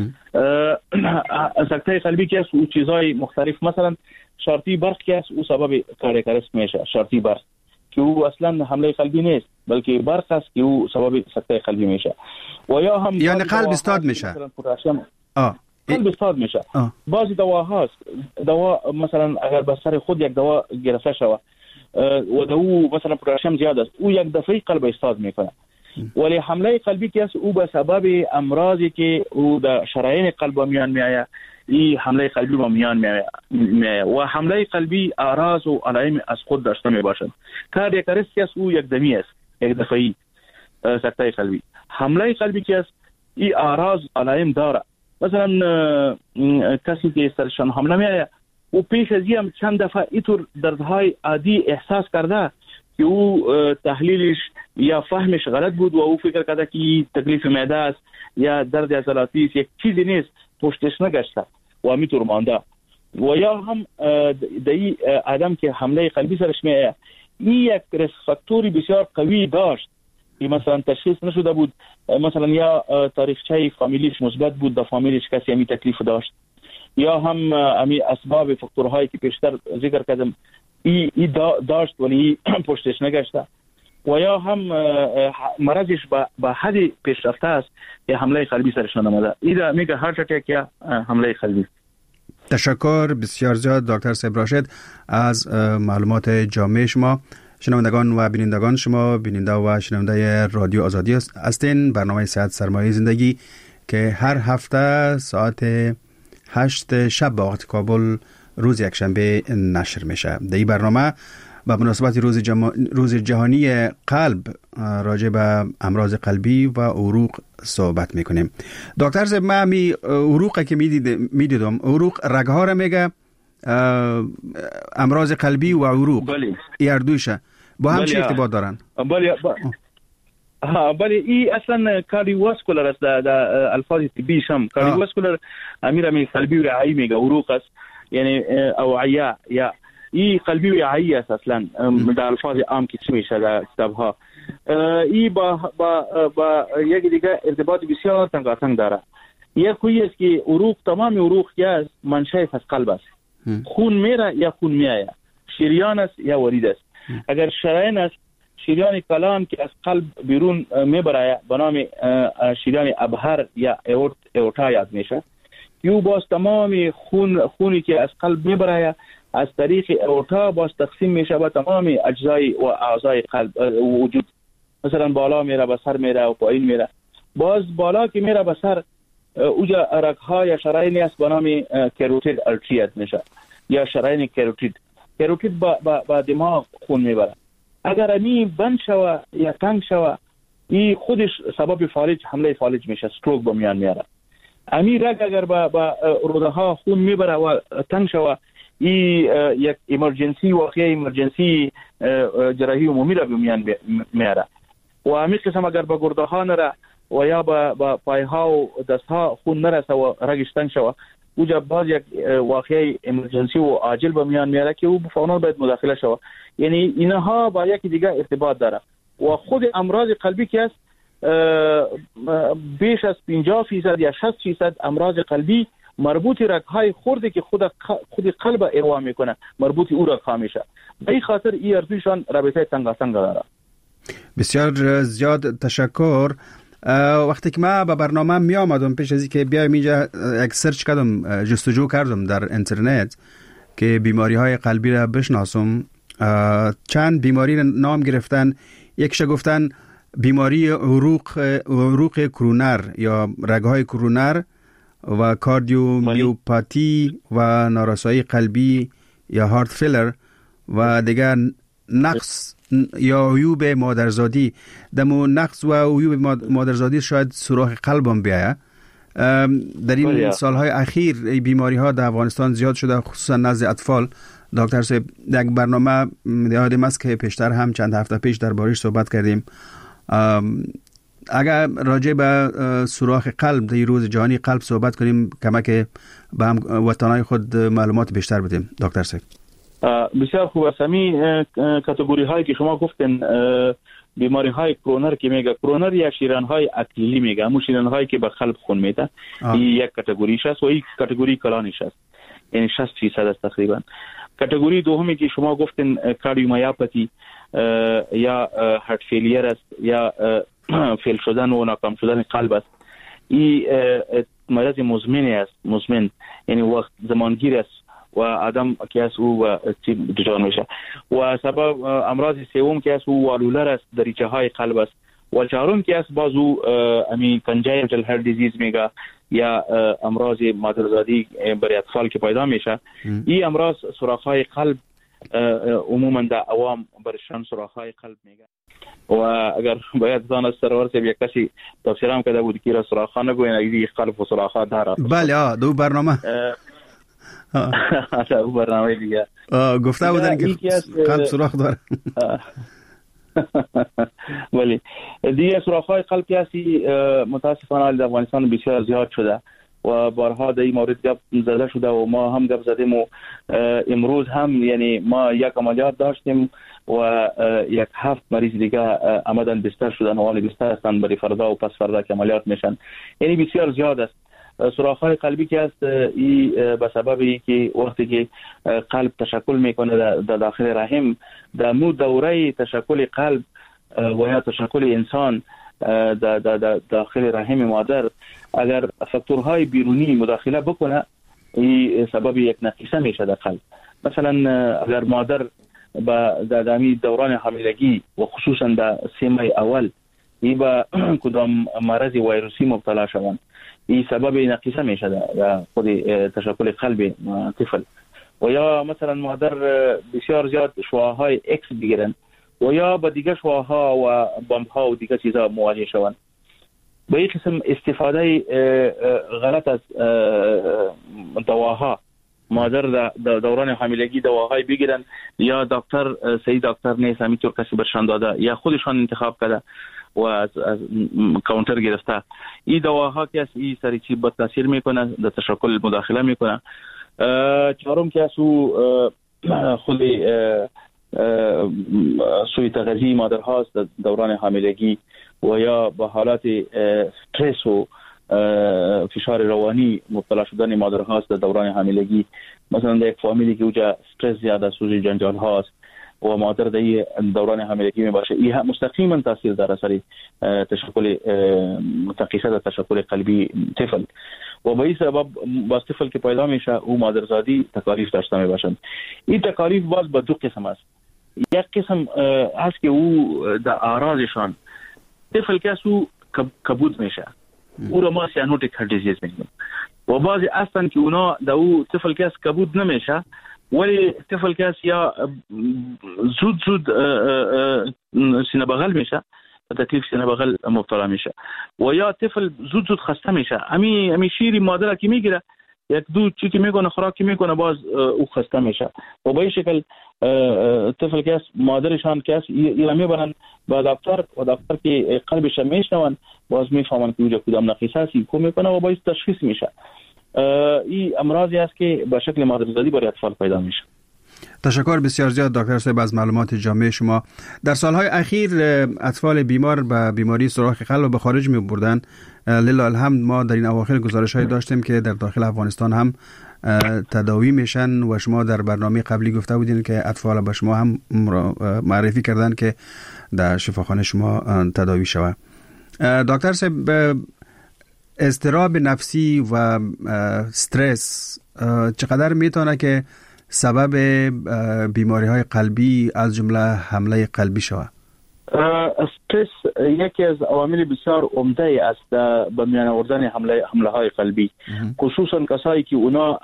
سکته قلبی که او چیزای مختلف، مثلا شارتی برق که او سبب کارکتریست میشه، شارتی برق که او اصلا حمله قلبی نیست بلکه برق است که او سبب سکته قلبی میشه. و یا هم یعنی قلب استاد میشه. آه قلب استاد میشه. بعضی دواهاست دوا مثلا اگر به سر خود یک دوا گرفته شود و دو مثلا پوتاسیم زیاد است او یک دفعه قلب استاد میکنه، ولی حمله قلبی که است او به سبب امراضی که او در شرايين قلب میان میآید این حمله قلبی با میان میآید و حمله قلبی اعراض و علائم از خود داشته میباشد. کاردیاک ارست است او یک دمی است، یک دفعی سکته قلبی. حمله قلبی که است این اعراض علائم داره، مثلا کسی که سرشان حمله میآید و پیش از این چند دفعه اینطور دردهای عادی احساس کرده که او تحلیلش یا فهمش غلط بود و او فکر کرده که تکلیف معده است یا درد عضلاتی است، یک چیزی نیست، پشتش نگشته و همینطور مانده. و یا هم دایی آدم که حمله قلبی سرش میآید این یک ریسک فاکتوری بسیار قوی داشت که مثلا تشخیص نشده بود، مثلا یا تاریخچه فامیلیش مثبت بود، در فامیلیش کسی همین تکلیف داشت، یا هم همین اسباب فاکتورهایی که پیشتر ذکر کردم ای, ای داشت ولی پشتش نگشته، و یا هم مرضش به حد پیشرفته است که حمله قلبی سرش آمده. این میگه هارت اتاک یا حمله قلبی. تشکر بسیار زیاد دکتر صاحب راشد از معلومات جامع شما. شنوندگان و بینندگان، شما بیننده و شنونده رادیو آزادی هستین. برنامه صحت سرمایه زندگی که هر هفته ساعت هشت شب به وقت کابل روز یکشنبه نشر میشه. در این برنامه به مناسبت روز, جم... روز جهانی قلب راجع به امراض قلبی و عروق صحبت میکنیم. دکتر صاحب، من می عروق که میدیدم عروق رگها را میگه امراض قلبی و عروق ای اردوشه با هم چه ارتباط دارن؟ بله ها بله این اصلا کاردیوواسکولار است، در الفاظ طبی هم کاردیوواسکولار امیر می قلبی و رعایی میگه عروق است، یعنی اوعیه یا این قلبی و رعایی است اصلا در الفاظ عام که چی میشه در کتاب ها. این با با با یک دیگه ارتباط بسیار تنگاتنگ داره. یک کوی است که عروق تمام عروق که منشأ از قلب است، خون میره یا خون میآید، شریان است یا ورید است. اگر شرايين است شریان کلان که از قلب بیرون میبره به نام شریان ابهر یا اورت اورتا یاد میشه. یو باز تمام خون خونی که از قلب میبره از طریق اورتا باز تقسیم میشه به تمام اجزای و اعضای قلب وجود، مثلا بالا میره به سر میره و پایین میره. باز بالا که میره به سر اوجا رگ‌ها یا شرايين است به نام کروتید ارتریت میشه یا شرايين کروتید. کروتید با با, با دماغ خون میبره. اگر این بند شوه یا تنگ شوه این خودش سبب فالج حمله فالج میشه، استروک به میان میاره. امیر رگ اگر با با روده ها خون میبره و تنگ شوه این یک ایمرجنسی واقعی ایمرجنسی جراحی عمومی را به میان میاره. و همین قسم اگر با گرده ها نره و یا با با پای ها و دست ها خون نرسه و رگش تنگ شوه اوجا باز یک واقعی ایمرجنسی و عاجل به میان میاره که او فوراً باید مداخله شوه. یعنی اینها با یکی دیگه ارتباط داره. و خود امراض قلبی که است بیش از پنجاه فیصد یا شصت فیصد امراض قلبی مربوط رگ‌های خورده که خود خود قلب اروا میکنه، مربوط او رگ‌ها میشه. به این خاطر این ارتوشان رابطه تنگاتنگ داره. بسیار زیاد تشکر. وقتی که من به برنامه می آمدم پیش از اینکه بیایم اینجا یک سرچ کردم، جستجو کردم در اینترنت که بیماری های قلبی را بشناسم. چند بیماری نام گرفتن. یکش گفتن بیماری عروق عروق کرونر یا رگ‌های کرونر و کاردیومیوپاتی و نارسایی قلبی یا هارت فیلر و دیگر نقص یا عیوب مادرزادی. دمو نقص و عیوب مادرزادی شاید سوراخ قلبم بیاید. در این سالهای اخیر بیماری ها در افغانستان زیاد شده، خصوصا نزد اطفال. دکتر صاحب یک برنامه یادم است که پیشتر هم چند هفته پیش دربارش صحبت کردیم. اگر راجع به سوراخ قلب در روز جهانی قلب صحبت کنیم کمک به هم وطنای خود معلومات بیشتر بدیم دکتر صاحب. بسیار خوب است. همین کاتگوری هایی که شما گفتن بیماری های کرونر که میگه کرونر یا شریان های اکلیلی میگه، همون شریان هایی که به قلب خون میده، این یک کاتگوریش است و این کاتگوری کلانیش است، یعنی شصت فیصد است تقریبا. کاتگوری دومی که شما گفتن کاردیومیوپاتی یا هارت فیلیر است یا فیل شدن و ناکام شدن قلب است. این مرض مزمن است، مزمن یعنی وقت زمانگیر است و آدم که از او جان میشه. و سبب امراض سوم که از او والولر است، دریچه های قلب است. و چهارم که از بازو امی کنجایتال هارت دیزیز میگه یا امراض مادرزادی برای اطفال که پیدا میشه. این امراض سوراخ های قلب عموما در عوام برشان سوراخ های قلب میگه. و اگر باید دان از سرور سے یک کسی تفسیرام کرده بود که را سوراخ نگوین ایدی قلب و سوراخ داره. بله آ دو برنامه آه او برنامه دیگه گفته بودن که قلب سوراخ داره. ولی دیگه سوراخ‌های قلب کسی متاسفانه در افغانستان بسیار زیاد شده و بارها در این مورد گپ زده شده و ما هم گپ زدیم و امروز هم یعنی ما یک عملیات داشتیم و یک هفت مریض دیگه آمدن بستر شدن و حال بستر هستن برای فردا و پس فردا که عملیات میشن. یعنی بسیار زیاد است. سوراخ‌های قلبی که است این به سبب اینکه وقتی که قلب تشکل میکنه در داخل رحم، در مو دوره تشکل قلب و یا تشکل انسان در داخل رحم مادر اگر فاکتورهای بیرونی مداخله بکنه این سبب یک نقص میشه در قلب. مثلا اگر مادر با دادامی دوران حاملگی و خصوصا در سه ماه اول ای با کدام مرض ویروسی مبتلا شوند، این سبب نقص میشه در خود تشکل قلب طفل. و یا مثلا مادر بسیار زیاد شعاعهای اکس بگیرن و یا با دیگه شعاعها و بمب‌ها و دیگه چیزا مواجه شوند. به این قسم استفاده غلط از دواها، مادر در دوران حاملگی دواهای بگیرن یا دکتر صحیح دکتر نیست همینطور کسی برشان داده یا خودشان انتخاب کرده و از, از کانتر گرفته، این دواها که از این سری چی بد تاثیر میکنه، در تشکل مداخله میکنه. چهارم که از او خود سوی تغذیه مادر هاست در دوران حاملگی و یا با حالات استرس و فشار روانی مبتلا شدن مادر هاست در دوران حاملگی. مثلا در یک فامیلی که اوجا استرس زیاده، سوژه جنجال هاست و مادر در دوران حاملگی می باشه، این مستقیما تاثیر داره سر تشکل تنقیص در تشکل قلبی طفل و به این سبب باز طفل که پیدا میشه او مادرزادی تکالیف داشته می باشند. این تکالیف باز به دو قسم است. یک قسم هست که او در اعراضشان طفل که او کبود میشه، او را ما سیانوتیک هارت دیزیز میگیم. و بعضی هستن که اونا در او طفل که کبود نمیشه ولی طفل که یا زود زود سینه بغل میشه، تکلیف سینه بغل مبتلا میشه و یا طفل زود زود خسته میشه. امی امی شیری مادر که میگیره یک دو چی که میکنه خوراکی میکنه باز او خسته میشه و به این شکل طفل که مادرشان که اینا میبرن با دکتر و دکتر که قلبش میشنون باز میفهمن که اوجا کدام نقص هست کو میکنه و باز تشخیص میشه. این امراضی است که به شکل مادرزادی برای اطفال پیدا میشه. تشکر بسیار زیاد دکتر صاحب از معلومات جامع شما. در سالهای اخیر اطفال بیمار به بیماری سوراخ قلب به خارج می بردن. لله الحمد ما در این اواخر گزارش های داشتیم که در داخل افغانستان هم تداوی میشن و شما در برنامه قبلی گفته بودین که اطفال به شما هم معرفی کردن که در شفاخانه شما تداوی شود. دکتر صاحب اضطراب نفسی و استرس چقدر میتونه که سبب بیماری های قلبی از جمله حمله قلبی شود؟ استرس یکی از عوامل بسیار عمده است به میان آوردن حمله حمله های قلبی، خصوصا کسایی که اونا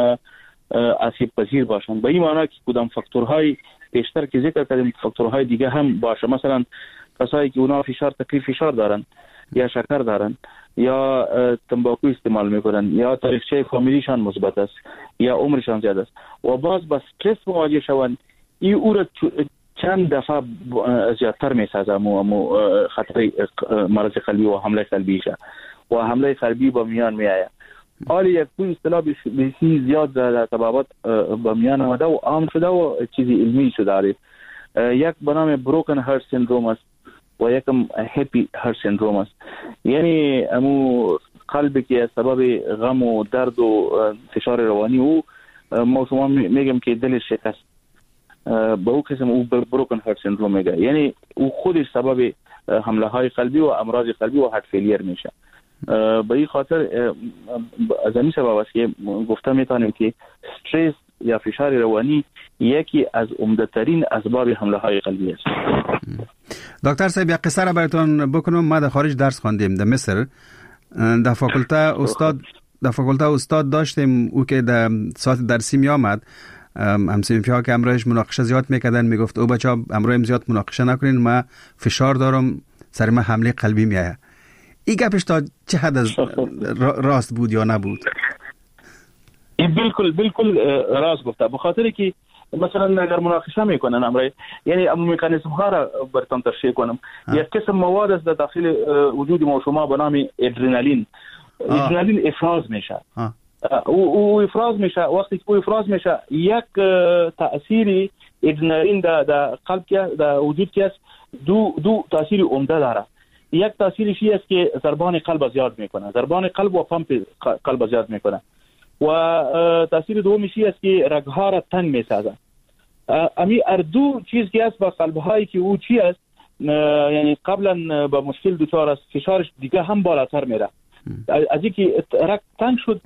آسیب پذیر باشند. به این معنی که کدام فاکتورهای بیشتر که ذکر کردیم فاکتورهای دیگه هم باشه. مثلا کسایی که اونا فشار تکلیف فشار دارن یا شکر دارن یا تنباکو استعمال میکنن یا تاریخچه فامیلیشان مثبت است یا عمرشان زیاد است و باز با استرس مواجه شوند، این او را چند دفعه زیادتر میسازه مو خطر مرض قلبی و حمله قلبی شه و حمله قلبی با میان میآید. حالی یک کوی اصطلاح بسیار زیاد در طبابت با میان آمده و عام شده و چیزی علمی شده. یک به نام بروکن هارت سندروم است و یکم هپی هارت سندروم است. یعنی امو قلبی که سبب غم و درد و فشار روانی او ما شما میگم که دلش شکست، به او قسم او بروکن هارت سندروم میگه. یعنی او خودش سبب حمله های قلبی و امراض قلبی و هارت فیلیر میشه. به این خاطر از این سبب است که گفته میتونیم که استرس یا فشار روانی یکی از عمده‌ترین اسباب حمله های قلبی است. دکتر صاحب یک قصه را براتون بکنم. ما در خارج درس خواندیم در مصر، در فاکولته استاد در فاکولته استاد داشتیم او که در ساعت درسی می آمد، همسنفی ها که امروز مناقشه زیاد میکردن میگفت او بچا امروز زیاد مناقشه نکنین، ما فشار دارم، سر ما حمله قلبی میایه. این گپش تا چه حد از راست بود یا نبود؟ این بالکل بالکل راست گفته، به خاطر که مثلا اگر مناقشه میکنن امروز، یعنی اما مکانیزم ها را براتون تشریح کنم. یک قسم مواد است در داخل وجود ما شما به نام ادرنالین. ادرنالین افراز میشه. او او افراز میشه. وقتی که او افراز میشه یک تأثیری ادرنالین در قلب که در وجود که است دو دو تأثیر عمده داره. یک تأثیرش است که ضربان قلب زیاد میکنه، ضربان قلب و پمپ قلب زیاد میکنه، و تأثیر دومیش است که رگها را تنگ میسازه. امی اردو چیز که است با قلب هایی که او چی است، یعنی قبلا با مشکل دچار است، فشارش دیگه هم بالاتر میره. از اینکه رگ تنگ شد،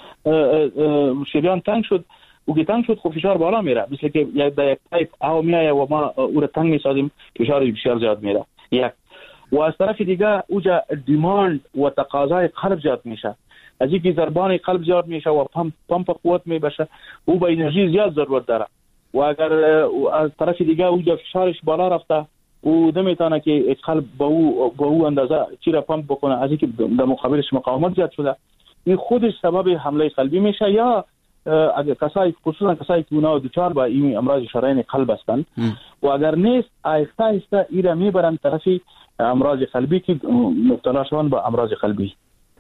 شریان تنگ شد، او که تنگ شد خب فشار بالا میره، مثل که یک در یک پایپ آب میایه و ما او را تنگ میسازیم، فشار بسیار زیاد میره. یک و از طرف دیگه اوجا دیماند و تقاضای قلب زیاد میشه، از اینکه ضربان قلب زیاد میشه و پمپ پمپ قوت میبشه، او با انرژی زیاد ضرورت داره. و اگر از طرف دیگه اوجا فشارش بالا رفته، او نمیتونه که قلب با او با او اندازه چی را پمپ بکنه، از اینکه در مقابلش مقاومت زیاد شده، این خودش سبب حمله قلبی میشه. یا اگر کسایی خصوصا کسایی که اونا دچار با این امراض شرايين قلب هستند و اگر نیست آهسته آهسته ایرا میبرن طرف امراض قلبی که مبتلا شدن با امراض قلبی.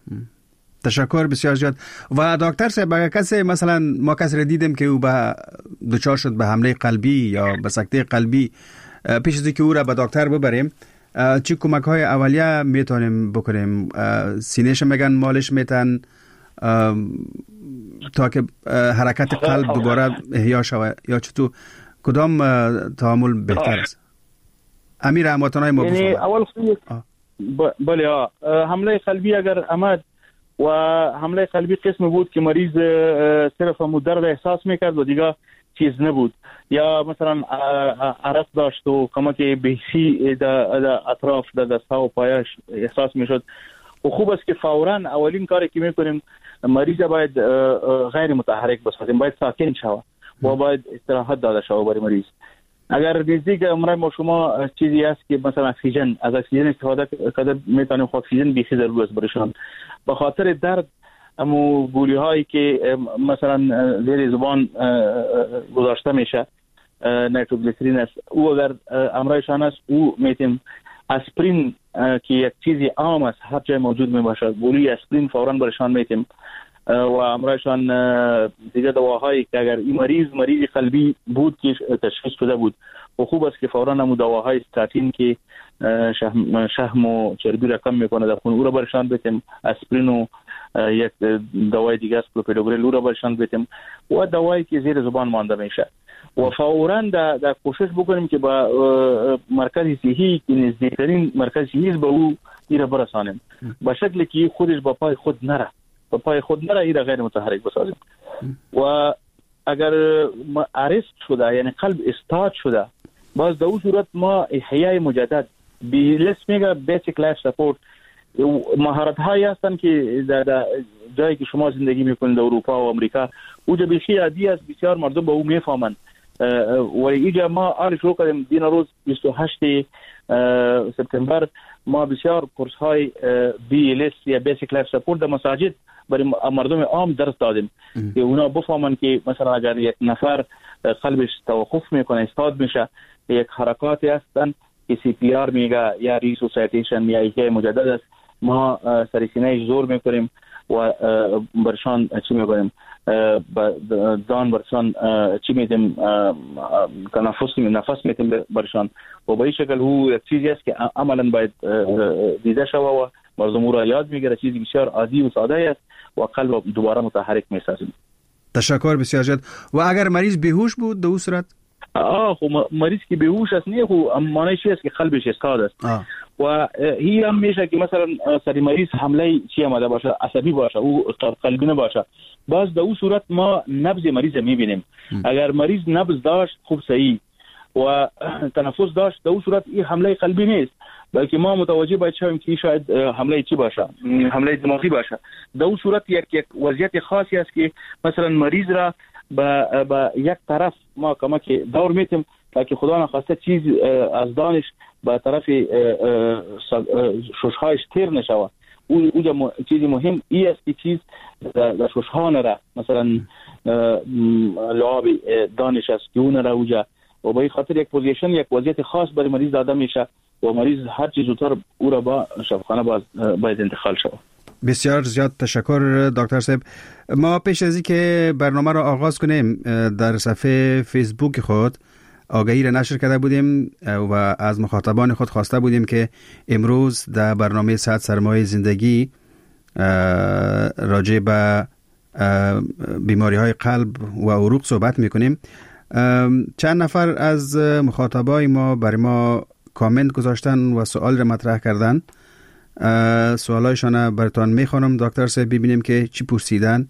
تشکر بسیار زیاد. و دکتر صاحب اگر کسی مثلا ما کسی را دیدیم که او به دچار شد به حمله قلبی یا به سکته قلبی، پیش از اینکه او را به دکتر ببریم چه کمک های اولیه میتونیم بکنیم؟ سینه‌ش میگن مالش میتن تا که حرکت قلب دوباره احیا شود، یا چطور کدام تعامل بهتر است؟ امیر هموطنای ما یعنی اول بله حمله قلبی اگر آمد و حمله قلبی قسم بود که مریض صرف درد احساس میکرد و دیگه چیز نبود، یا مثلا عرق داشت و کمک بهشی در اطراف در دستها و پایش احساس میشد، و خوب است که فوراً اولین کاری که میکنیم مریض باید غیر متحرک بسازیم، باید ساکن شود و باید استراحت داده شود برای مریض. اگر نزدیک امروز ما شما چیزی است که مثلا اکسیژن از اکسیژن استفاده کرده میتونیم، خود اکسیژن بیخی ضروری است برایشان. به خاطر درد امو گولی هایی که مثلا زیر زبان گذاشته میشه نیتروگلیسرین است، او اگر امرایشان است او میتیم اسپرین که یک چیزی عام است هر جای موجود می باشد، گولی اسپرین فوراً برشان میتیم. و امرایشان دیگه دواهایی که اگر این مریض مریض قلبی بود که تشخیص شده بود و خوب است که فوراً هم دواهای استاتین که شحم, شحم و چربی را کم میکنه در خون او را برشان بتیم، اسپرین و یک دوای دیگه است کلوپیدوگرل او را برشان بتیم، و دوایی که زیر زبان مانده میشه. و فوراً در, در کوشش بکنیم که با مرکز صحی که نزدیکترین مرکز صحی به او ایره برسانیم، با شکلی که خودش با پای خود نره با پای خود نره ایره غیر متحرک بسازیم. و اگر ارست شده یعنی قلب استارت شده، باز در اون صورت ما احیای مجدد بیلس میگه بیسیک لایف سپورت، مهارت هایی هستن که در, در جایی که شما زندگی میکنید در اروپا و امریکا اوجا بیخی عادی است، بسیار مردم به او میفهمند. و اینجا ما آن شروع کردیم دین روز بیست و هشتم سپتامبر ما بسیار کورس های بی ال اس یا بیسیک لایف سپورت در مساجد برای مردم عام درس دادیم که اونا بفهمن که مثلا اگر یک نفر قلبش توقف میکنه استاد میشه، یک حرکاتی هستن که سی پی آر میگه یا ریسوسیتیشن یا ایه مجدد است، ما سرسینه زور میکنیم و برشان چی میکنیم دان برشان چی میدیم تنفس می نفس میتیم برشان، و به این شکل هو یک چیزی است که عملا باید دیده شود و مردم را یاد میگیره، چیزی بسیار عادی و ساده است و قلب دوباره متحرک میسازیم. تشکر بسیار زیاد. و اگر مریض بیهوش بود در اون صورت؟ آه خب مریض که بیهوش است نه خب معنیش است که قلبش ایستاده است و هی هم میشه که مثلا سری مریض حمله چی آمده باشه، عصبی باشه، او قلبی نباشه، باز در اون صورت ما نبض مریض میبینیم. اگر مریض نبض داشت خوب صحیح و تنفس داشت در اون صورت این حمله قلبی نیست، بلکه ما متوجه باید شویم که شاید حمله چی باشه، حمله دماغی باشه. در اون صورت یک یک وضعیت خاصی است که مثلا مریض را به با یک طرف ما کمک دور میتیم تا خدا نخواسته چیز از دانش به طرف ششهایش تیر نشود. او اوجا چیزی مهم ای است که چیز در ششها نره، مثلا لعاب دانش است که اون نره اوجا و به خاطر یک پوزیشن یک وضعیت خاص برای مریض داده میشه و مریض هر چیز زودتر او را با شفاخانه باز باید انتقال شود. بسیار زیاد تشکر دکتر صاحب. ما پیش از اینکه برنامه را آغاز کنیم در صفحه فیسبوک خود آگهی را نشر کرده بودیم و از مخاطبان خود خواسته بودیم که امروز در برنامه صحت سرمایه زندگی راجع به بیماری های قلب و عروق صحبت میکنیم. چند نفر از مخاطبای ما برای ما کامنت گذاشتن و سوال را مطرح کردن. سوالایشان براتون میخوانم دکتر صاحب، ببینیم که چی پرسیدن.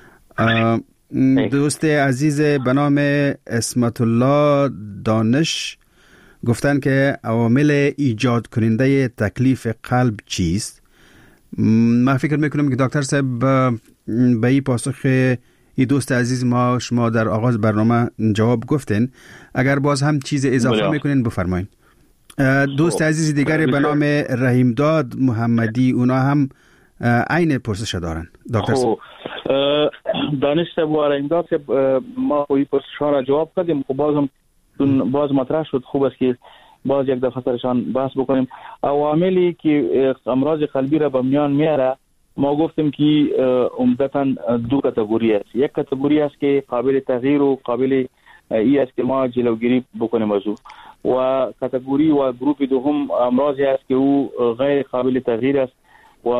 دوست عزیز به نام اسمت الله دانش گفتن که عوامل ایجاد کننده تکلیف قلب چیست؟ من فکر میکنم که دکتر صاحب به این پاسخ این دوست عزیز ما شما در آغاز برنامه جواب گفتین. اگر باز هم چیز اضافه بله. میکنین بفرمایید. دوست عزیز دیگری به نام رحیم داد محمدی اونا هم عین پرسش دارن دکتر صاحب. دانش صاحب و رحیم داد صاحب ما این پرسش ها را جواب کردیم. خب بازم باز مطرح شد، خوب است که باز یک دفعه سرشان بحث بکنیم. عواملی که امراض قلبی را به میان میاره ما گفتیم که عمدتاً دو کاتگوری است. یک کاتگوری است که قابل تغییر و قابل ای است که ما جلوگیری بکنیم از او، و کاتگوری و گروپ دوم امراضی است که او غیر قابل تغییر است و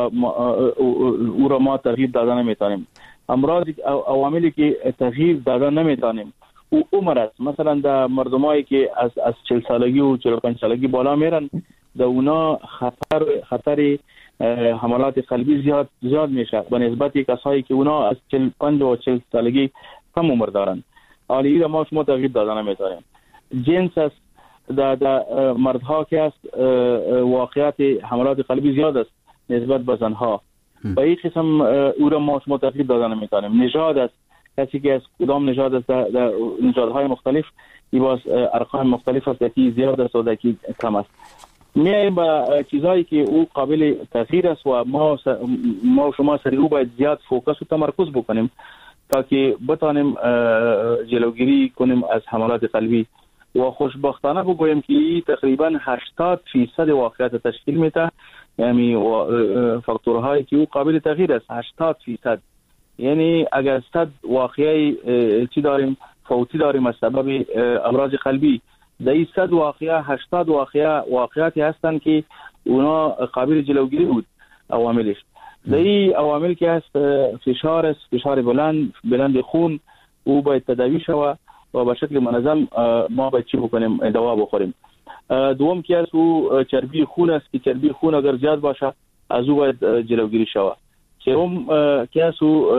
او را ما تغییر دادن نمیتونیم. امراض عواملی که تغییر دادن نمیتونیم او عمر است. مثلا در مردمایی که از از چهل سالگی و چهل و پنج سالگی بالا میرن در اونا خطر خطر حملات قلبی زیاد زیاد میشه به نسبت کسایی که اونا از چهل و پنج و چهل سالگی کم عمر دارن. حالی را ما شما تغییر دادن نمیتونیم. جنس است در مردها که است واقعیت حملات قلبی زیاد است نسبت به زنها. به این قسم او را ما شما تغییر دادن نمیتونیم. نژاد است، کسی که از کدام نژاد است در نژادهای مختلف این باز ارقام مختلف است، یکی زیاد است و یکی کم است. میایم به چیزایی که او قابل تغییر است و ما ما شما سری او باید زیاد فوکس و تمرکز بکنیم تا که بتانیم جلوگیری کنیم از حملات قلبی. و خوشبختانه بگویم که تقریبا هشتاد درصد واقعیت تشکیل میده، یعنی فاکتورهایی که او قابل تغییر است هشتاد درصد. یعنی اگر صد واقعی چی داریم فوتی داریم از سبب امراض قلبی، در این صد واقعه هشتاد واقعه واقعیتی هستند که اونا قابل جلوگیری بود عواملش. در این عوامل که هست فشار است، فشار بلند بلند خون او باید تداوی شود و به شکل منظم ما باید چی بکنیم دوا بخوریم. دوم که است او چربی خون است که چربی خون اگر زیاد باشه از او باید جلوگیری شود. سوم که است او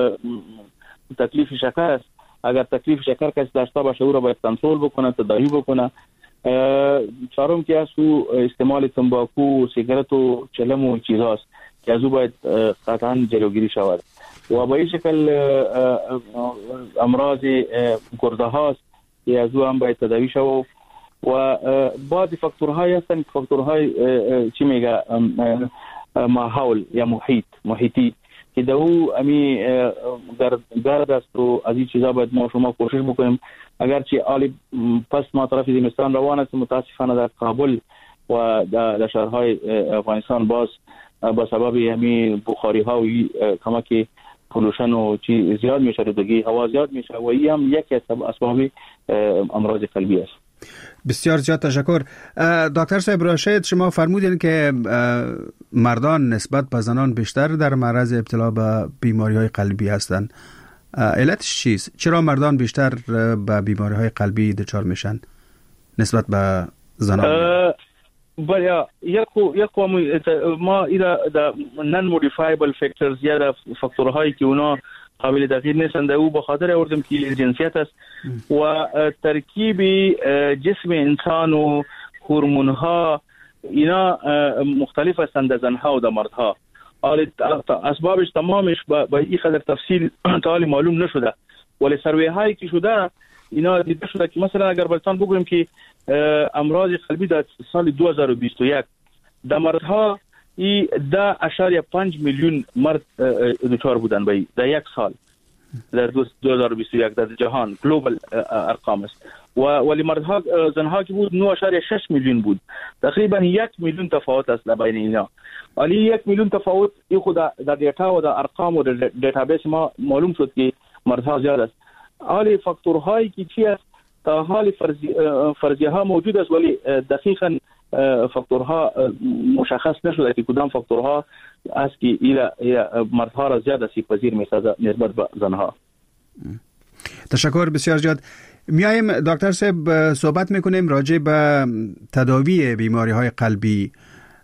تکلیف شکر است. اگر تکلیف شکر کسی داشته باشه او را باید کنترل بکنه، تداوی بکنه. چهارم که است او استعمال تنباکو، سیگارت و چلم و چیزاست که از او باید قطعا جلوگیری شود. و با این شکل امراض گرده هاست که از او هم باید تداوی شود. و بعضی فاکتورهای هستن، فاکتورهای چی میگه ماحول یا محیط محیطی که در او امی گرد است و از این چیزا باید ما شما کوشش بکنیم. اگرچه آلی پس ما طرف زمستان روان است متاسفانه در کابل و در شهرهای افغانستان باز با سبب همین بخاری ها و کمک پولوشن و چی زیاد میشه، رطوبت هوا زیاد میشه و این هم یکی از اسباب امراض قلبی است. بسیار زیاد تشکر دکتر صاحب. راشد شما فرمودین که مردان نسبت به زنان بیشتر در معرض ابتلا به بیماری های قلبی هستند. علتش چیست؟ چرا مردان بیشتر به بیماری های قلبی دچار میشن نسبت به زنان؟ بله یک یک ما ایرا د نان مودیفایبل فاکتورز یا د فاکتورهایی که اونا قابل تغییر نیستند او به خاطر آوردم که جنسیت است و ترکیب جسم انسان و هورمون ها اینا مختلف هستند از زنها و در مردها. اسبابش تمامش با این قدر تفصیل تعالی معلوم نشده ولی سروی هایی که شده اینا دیده شده که مثلا اگر بلتان بگویم که امراض قلبی در سال دو هزار و بیست و یک در مردها ای ده اشاریه پنج میلیون مرد دچار بودن به در یک سال در دو هزار و بیست و یک در جهان گلوبال ارقام است و ولی مردها زنها که بود نه اشاریه شش میلیون بود. تقریبا یک میلیون تفاوت است بین اینا. ولی یک میلیون تفاوت ای خود در دیتا و در ارقام و در دیتابیس ما معلوم شد که مردها زیاد است. حالی فاکتورهایی که چی است تا حال فرضی فرضیه ها موجود است ولی دقیقاً فاکتورها مشخص نشده که کدام فاکتورها است که ایلا مردها را زیاد آسیب پذیر می‌سازد نسبت به زنها. تشکر بسیار زیاد. میایم دکتر صاحب صحبت میکنیم راجع به تداوی بیماری های قلبی.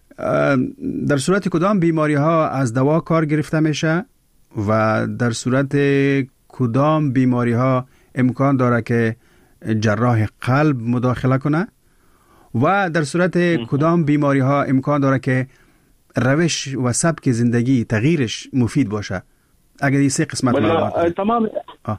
در صورت کدام بیماری ها از دوا کار گرفته میشه و در صورت کدام بیماری ها امکان داره که جراح قلب مداخله کنه و در صورت کدام بیماری ها امکان داره که روش و سبک زندگی تغییرش مفید باشه؟ اگر این سه قسمت بله تمام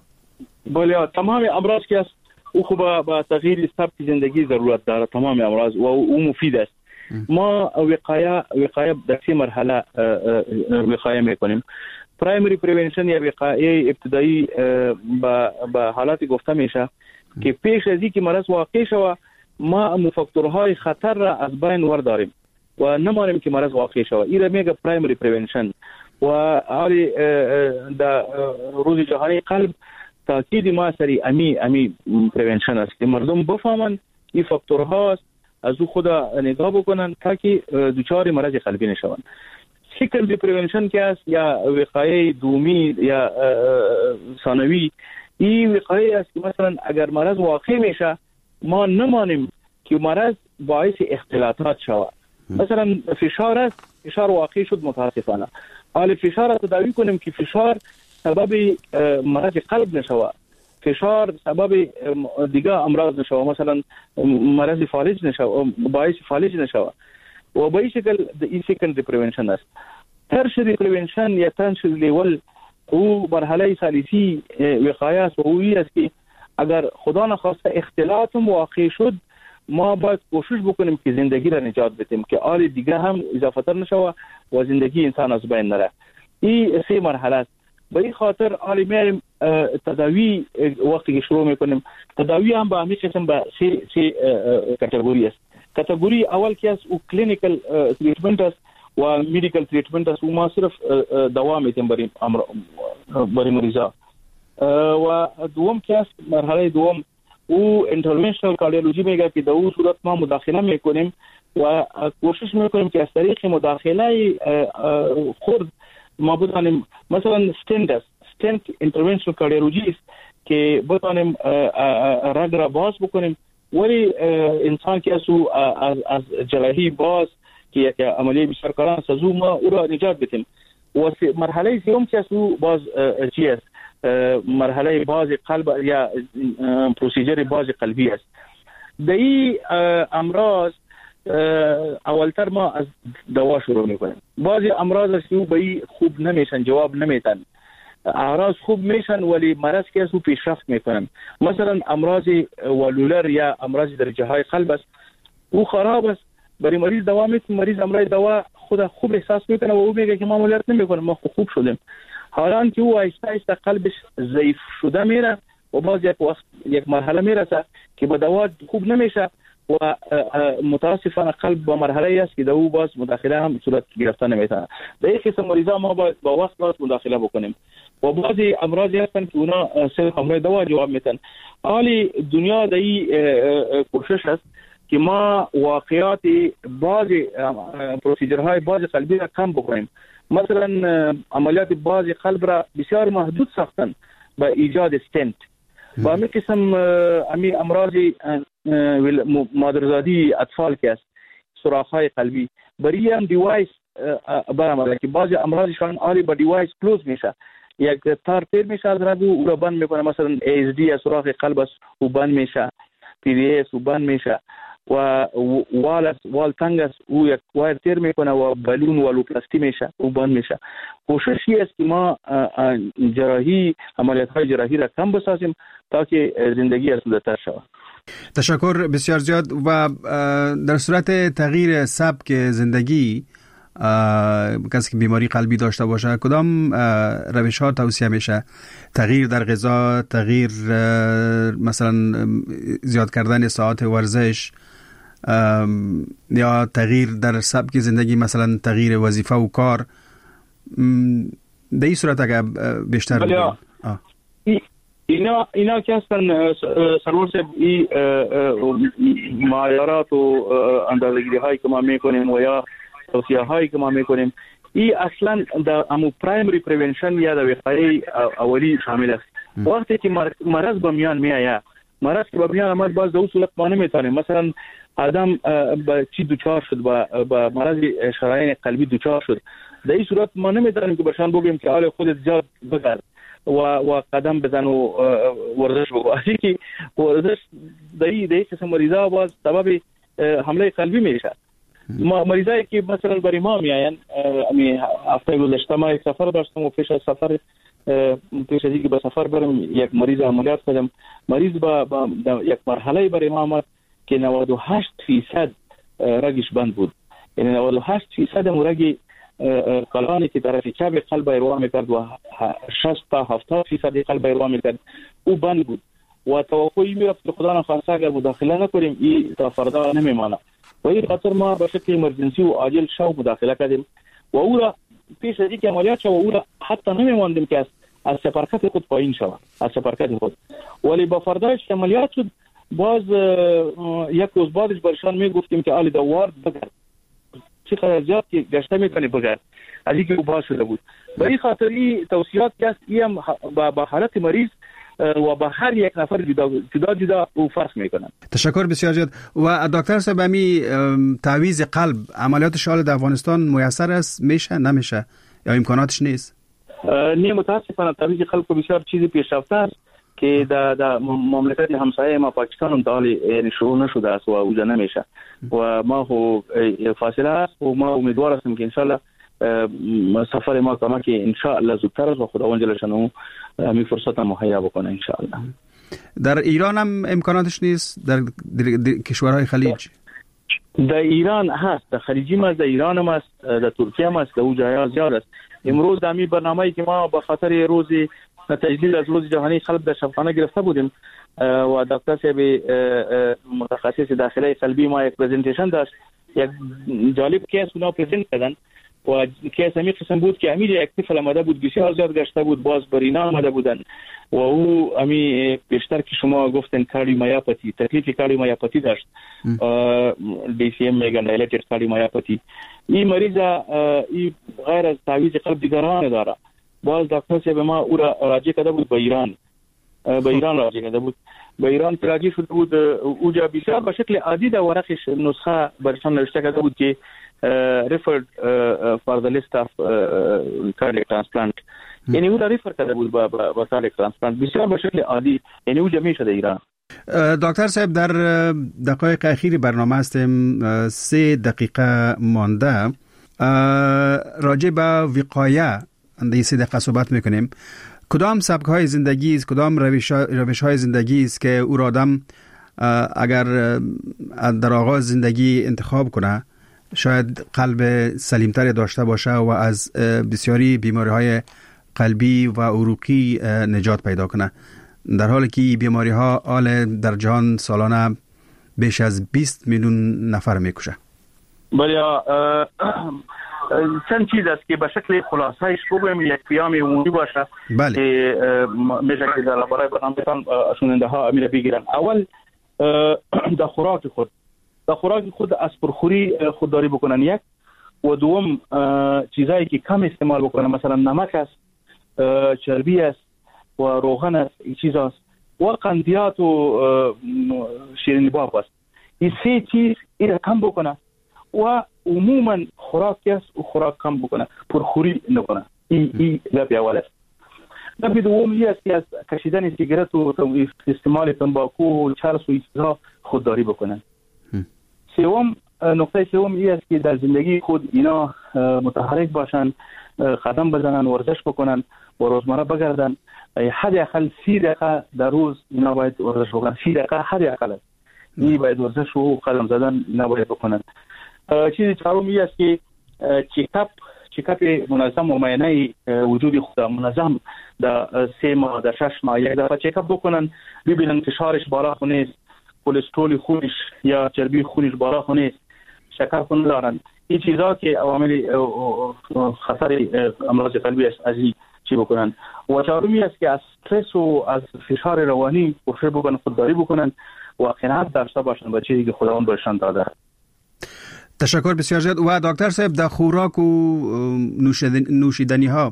بله تمام امراض که است او خوب با تغییر سبک زندگی ضرورت داره. تمام امراض و او مفید است. ما وقایه وقایه در سه مرحله وقایه میکنیم. پرایمری پریونشن یا وقایه ابتدایی با با حالات گفته میشه که پیش از اینکه مرض واقع شود ما مفاکتورهای خطر را از بین ورداریم و نمانیم که مرض واقع شود. این را میگه پرایمری پریونشن و حالی در روز جهانی قلب تاکید ما سری امی امی پریونشن است که مردم بفهمند این فاکتورها است از او خود نگاه بکنن تا که دچار مرض قلبی نشوند. سیکندری پریونشن که است یا وقایه دومی یا ثانوی این وقایه است که مثلا اگر مرض واقع میشه ما نمانیم که مرض باعث اختلاطات شود. مثلا فشار است، فشار واقع شد متاسفانه، حال فشار را تداوی کنیم که فشار سبب مرض قلب نشود، فشار سبب دیگه امراض نشود، مثلا مرض فالج نشود، باعث فالج نشود و به این شکل این سیکندری پریونشن است. ترشری پریونشن یا ترشری لیول او مرحله ثالثی وقایه است و اوی است که اگر خدا نخواسته اختلاط واقع شد ما باید کوشش بکنیم که زندگی را نجات بدیم که آل دیگه هم اضافه تر نشود و زندگی انسان از بین نره. این سه مرحله است. به این خاطر آل میاریم تداوی وقتی که شروع میکنیم تداوی هم به همین قسم به سه سه کاتگوری است. کاتگوری اول که است او کلینیکل تریتمنت است و میدیکل تریتمنت است و ما صرف دوا میتیم برای برای مریضا. و دوم که است مرحله دوم او اینترونشنال کاردیولوژی میگه که در اون صورت ما مداخله میکنیم و کوشش میکنیم که از طریق مداخله خود ما بتانیم مثلا استنت است، استنت اینترونشنال کاردیولوژی است که بتانیم رگ را باز بکنیم ولی انسان که از از جراحی باز که یک عملیه بسیار کاران است از او ما او را نجات بدیم. و مرحله سوم که از او باز چی است؟ مرحله باز قلب یا پروسیجر باز قلبی است. در این امراض اولتر ما از دوا شروع میکنیم. بعضی امراض است که به خوب نمیشن، جواب نمیتن، اعراض خوب میشن ولی مرض که از او پیشرفت میکنن. مثلا امراض والولر یا امراض درجه های قلب است او خراب است، برای مریض دوا میتیم، مریض امراض دوا خود خوب احساس میکنه و او میگه که ما عملیات نمیکنم ما خوب شدیم، حالان که او آهسته آهسته قلبش ضعیف شده میره و باز یک وقت یک مرحله میرسه که با دوا خوب نمیشه و متاسفانه قلب با مرحله است که در او باز مداخله هم صورت گرفته نمیتونه. در این قسم مریضا ما با, با وقت باز مداخله بکنیم و بعضی امراضی هستن که اونا صرف امراض دوا جواب میتن. حالی دنیا در این کوشش است که ما واقعیات بعضی پروسیجرهای بعضی قلبی را کم بکنیم. مثلا عملیات بعضی قلب را بسیار محدود ساختن، به ایجاد استنت با همین قسم امی امراض مادرزادی اطفال که است سوراخ‌های قلبی برای هم دیوایس برآمده که بعضی امراضشان آلی با دیوایس کلوز میشه یک تار تیر میشه از رگ او را بند میکنه مثلا ای اس دی سوراخ قلب است او بند میشه پی دی اس او بند میشه و وال وال تنگ است او یک وایر تیر میکنه و بالون والوپلاستی میشه او بند میشه کوششی است که ما جراحی عملیات های جراحی را کم بسازیم تا که زندگی آسوده‌تر شود. تشکر بسیار زیاد. و در صورت تغییر سبک زندگی کسی که بیماری قلبی داشته باشه کدام روش ها توصیه میشه؟ تغییر در غذا، تغییر مثلا زیاد کردن ساعت ورزش یا تغییر در سبک زندگی مثلا تغییر وظیفه و کار، در این صورت اگر بیشتر بگیم اینا اینا که هستن سرور صاحب این معیارات و اندازه‌گیری هایی که ما میکنیم و یا توصیه هایی که ما میکنیم این اصلا در امو پرایمری پریونشن یا در وقایع اولی شامل است. وقتی که مرض به میان میآید، مرض که به میان آمد باز در صورت ما نمیتونیم مثلا آدم با چی دوچار شد با مرض شرايين قلبی دوچار شد، در این صورت ما نمیتونیم که برشان بگیم که حال خودت زیاد بگرد و و قدم بزن و ورزش بکن. اصلی که ورزش در این قسم مریضا باز سبب حمله قلبی میشه. مریضایی که مثلا برای ما میاین، امی هفته گذشته ما یک سفر داشتم و پیش از سفر پیش از اینکه به سفر برم یک مریض عملیات کردم. مریض با, با یک مرحله برای ما آمد که نود و هشت فیصد رگش بند بود، یعنی نود و هشت فیصد رگ قلبانی که طرف چپ قلب ایروا میکرد و شصت تا هفتاد فیصد قلب ایروا میکرد او بند بود و توقعی میرفت که خدا نخواسته اگر مداخله نکنیم این تا فردا نمیمانه و این خاطر ما به شکل امرجنسی و عاجل شو مداخله کردیم و او را پیش از اینکه عملیات شد و او را حتی نمیماندیم که از از سپرکت خود پایین شود، از سپرکت خود. ولی با فرداش که عملیات شد باز یک روز بعدش برشان میگفتیم که آلی دوار بگرد چقدر زیاد که گشته میکنی بگرد، از اینکه او باز شده بود. به این خاطر این توصیات که است این با حالت مریض و با هر یک نفر جدا جدا جدا او فرق میکنن. تشکر بسیار زیاد. و دکتر صاحب امی تعویض قلب عملیات شال در افغانستان میسر است میشه نمیشه یا امکاناتش نیست؟ نه متاسفانه تعویض قلب بسیار چیزی پیشرفته است که در در مملکت همسایه ما پاکستان هم دالی یعنی شروع نشده است و اوجا نمیشه و ما خو فاصله است و ما امیدوار هستیم که انشالله سفر ما کمک انشالله زودتر است و خداوند جل شانه همین فرصت مهیا بکنه انشالله. در ایران هم امکاناتش نیست؟ در, در, در کشورهای خلیج؟ در ایران هست، در خلیجی هم در ایران هم هست، در ترکیه هم هست، در او جاها زیاد است. امروز در این برنامه‌ای که ما به خاطر روزی تجلیل از روز جهانی قلب در شفاخانه گرفته بودیم و دکتر صاحب متخصص داخله قلبی ما یک پرزنتیشن داشت، یک جالب کیس اونا پرزنت کردن و کیس همی قسم بود که امیر یک طفل آمده بود بسیار زیاد گشته بود، باز برینا آمده بودن و او امی بیشتر که شما گفتن کاردیومایوپاتی، تکلیف کاردیومایوپاتی داشت، دی سی ام میگن دایلیتد کاردیومایوپاتی. این مریض این غیر از تعویض قلب دیگران داره. باز دکتر صاحب ما او را راجع کرده بود به ایران، به ایران راجع کرده بود، به ایران راجع شده بود. اوجا بسیار به شکل عادی در ورقش نسخه برشان نوشته کرده بود که referred for the list of cardiac transplant، یعنی او را ریفر کرده بود با با cardiac transplant بسیار به شکل عادی، یعنی اوجا میشه در ایران. دکتر صاحب در دقایق اخیر برنامه هستیم، سه دقیقه مانده، راجع به وقایه اندی سه دقیقه صحبت میکنیم. کدام سبک های زندگی است، کدام روش, روش های زندگی است که او را آدم اگر در آغاز زندگی انتخاب کنه شاید قلب سلیمتر داشته باشه و از بسیاری بیماری های قلبی و عروقی نجات پیدا کنه، در حالی که بیماری ها آل در جهان سالانه بیش از بیست میلیون نفر میکشه؟ بله، چند چیز است که به شکل خلاصه‌اش بگویم، یک پیام عمومی باشه بله. که میشه که در برای برنامه‌تان شنونده ها امیر بگیرن. اول در خوراک خود در خوراک خود از پرخوری خودداری بکنن یک، و دوم چیزایی که کم استعمال بکنن، مثلا نمک است، چربی است، و روغن است، این چیزاست و قندیات و شیرینی باب است. این سه چیز این کم بکنه و عموما خوراکی است و خوراک کم بکنه، پرخوری نکنه. این این لب اول است. لب دوم است که از کشیدن سیگارت و استعمال تنباکو و چرس و چیزها خودداری بکنن. سوم نقطه سوم این است که در زندگی خود اینا متحرک باشن، قدم بزنن، ورزش بکنن و روزمره بگردن. حد اقل سی دقیقه در روز اینا باید ورزش بکنن. سی دقیقه حد اقل است. این باید ورزش و قدم زدن اینا باید بکنن. چیز چهارم این است که چکاپ چکاپ منظم و معاینه وجود خود منظم در سه ماه در شش ماه یک دفعه چکاپ بکنن، ببینن فشارش بالا خو نیست، کلسترول خونش یا چربی خونش بالا خو نیست، شکر خون ندارن. این چیزا که عوامل خطر امراض قلبی است، از این چی بکنن. و چهارمی است که از استرس و از فشار روانی کوشش بکنن، خودداری بکنن و قناعت داشته باشن به چیزی که خداوند بهشان داده. تشکر بسیار زیاد. و دکتر صاحب در خوراک و نوشیدنی ها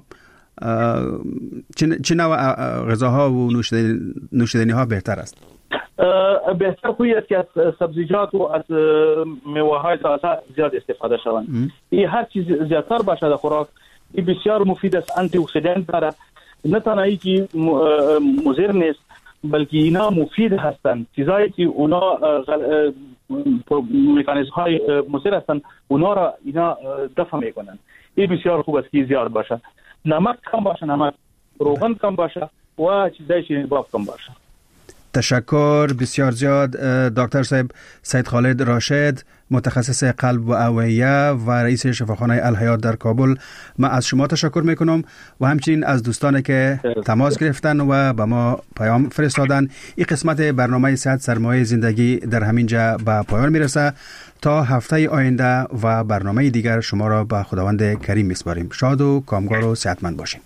چه نوع غذاها و نوشیدنی ها بهتر است؟ بهتر خوی است که از سبزیجات و از میوه های تازه زیاد استفاده شوند. این هر چیز زیادتر باشه در خوراک این بسیار مفید است، آنتی اکسیدنت داره، نه تنها ای که مضر نیست بلکه اینا مفید هستند. چیزایی که اونا مکانیزم های مضر هستند اونا را اینا دفع میکنن. این بسیار خوب است که زیاد باشه. نمک کم باشه، نمک، روغن کم باشه و چیزای شیرین باب کم باشه. تشکر بسیار زیاد دکتر صاحب. سید خالد راشد، متخصص قلب و اوعیه و رئیس شفاخانه الحیات در کابل، من از شما تشکر میکنم و همچنین از دوستانی که تماس گرفتن و به ما پیام فرستادن. این قسمت برنامه صحت سرمایه زندگی در همینجا به پایان میرسه. تا هفته آینده و برنامه دیگر شما را به خداوند کریم میسپاریم. شاد و کامگار و صحتمند باشیم.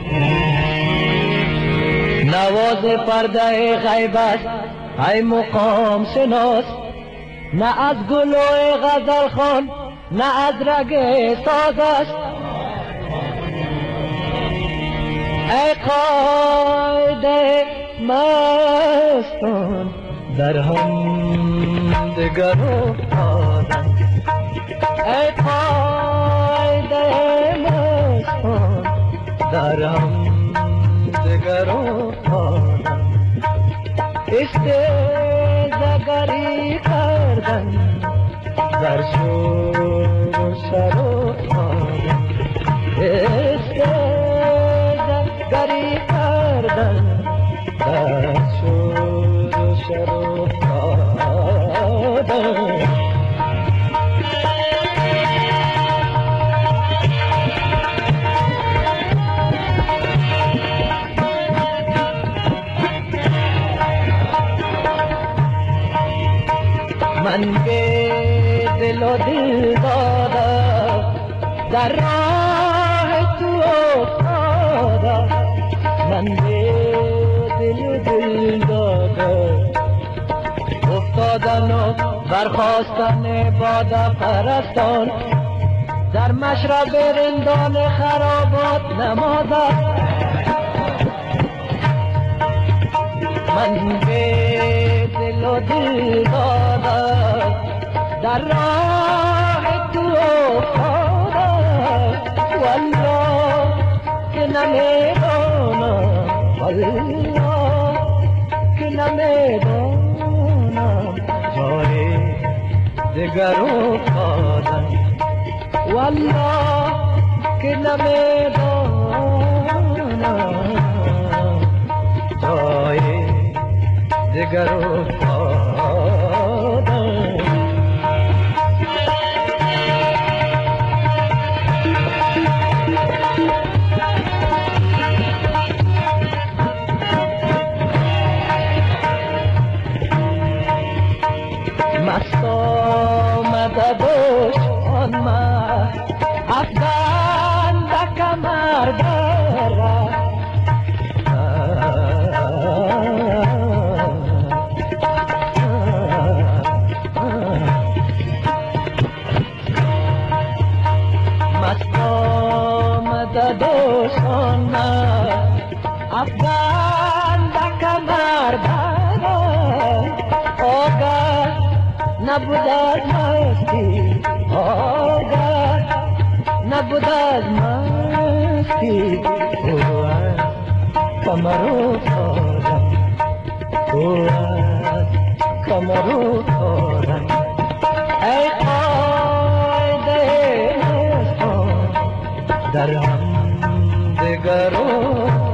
نواز پرده غیب است ای مقام شناس، نه از گلوی غزل خان نه از رگ ساز است. ای قاید مستان در هم دگر افتادن، ای قاید مستان در هم دگر افتادن، استیزگری کردن در شور و شر افتادن، استیزگری کردن در شور و شر افتادن. من به دل و دل دادم در راه تو افتادم، من به دل و دل دادم افتادن و برخواستن باده پرستان در مشرب رندان خرابات نمادم. من به دل و دل دادم در راه تو افتادم، والله که نمیدانم، والله که نمیدانم جای دگر افتادم، والله که نمیدانم جای دگر افتادم. مست آمده دشمن من افغان به کمر برد، مست آمده دشمن من افغان دا کمر باران آگاه نبود از مستی آگاه نبود از مستی او از کمرو تارم او از کمرو تارم ای قایده نستان در هم دگرو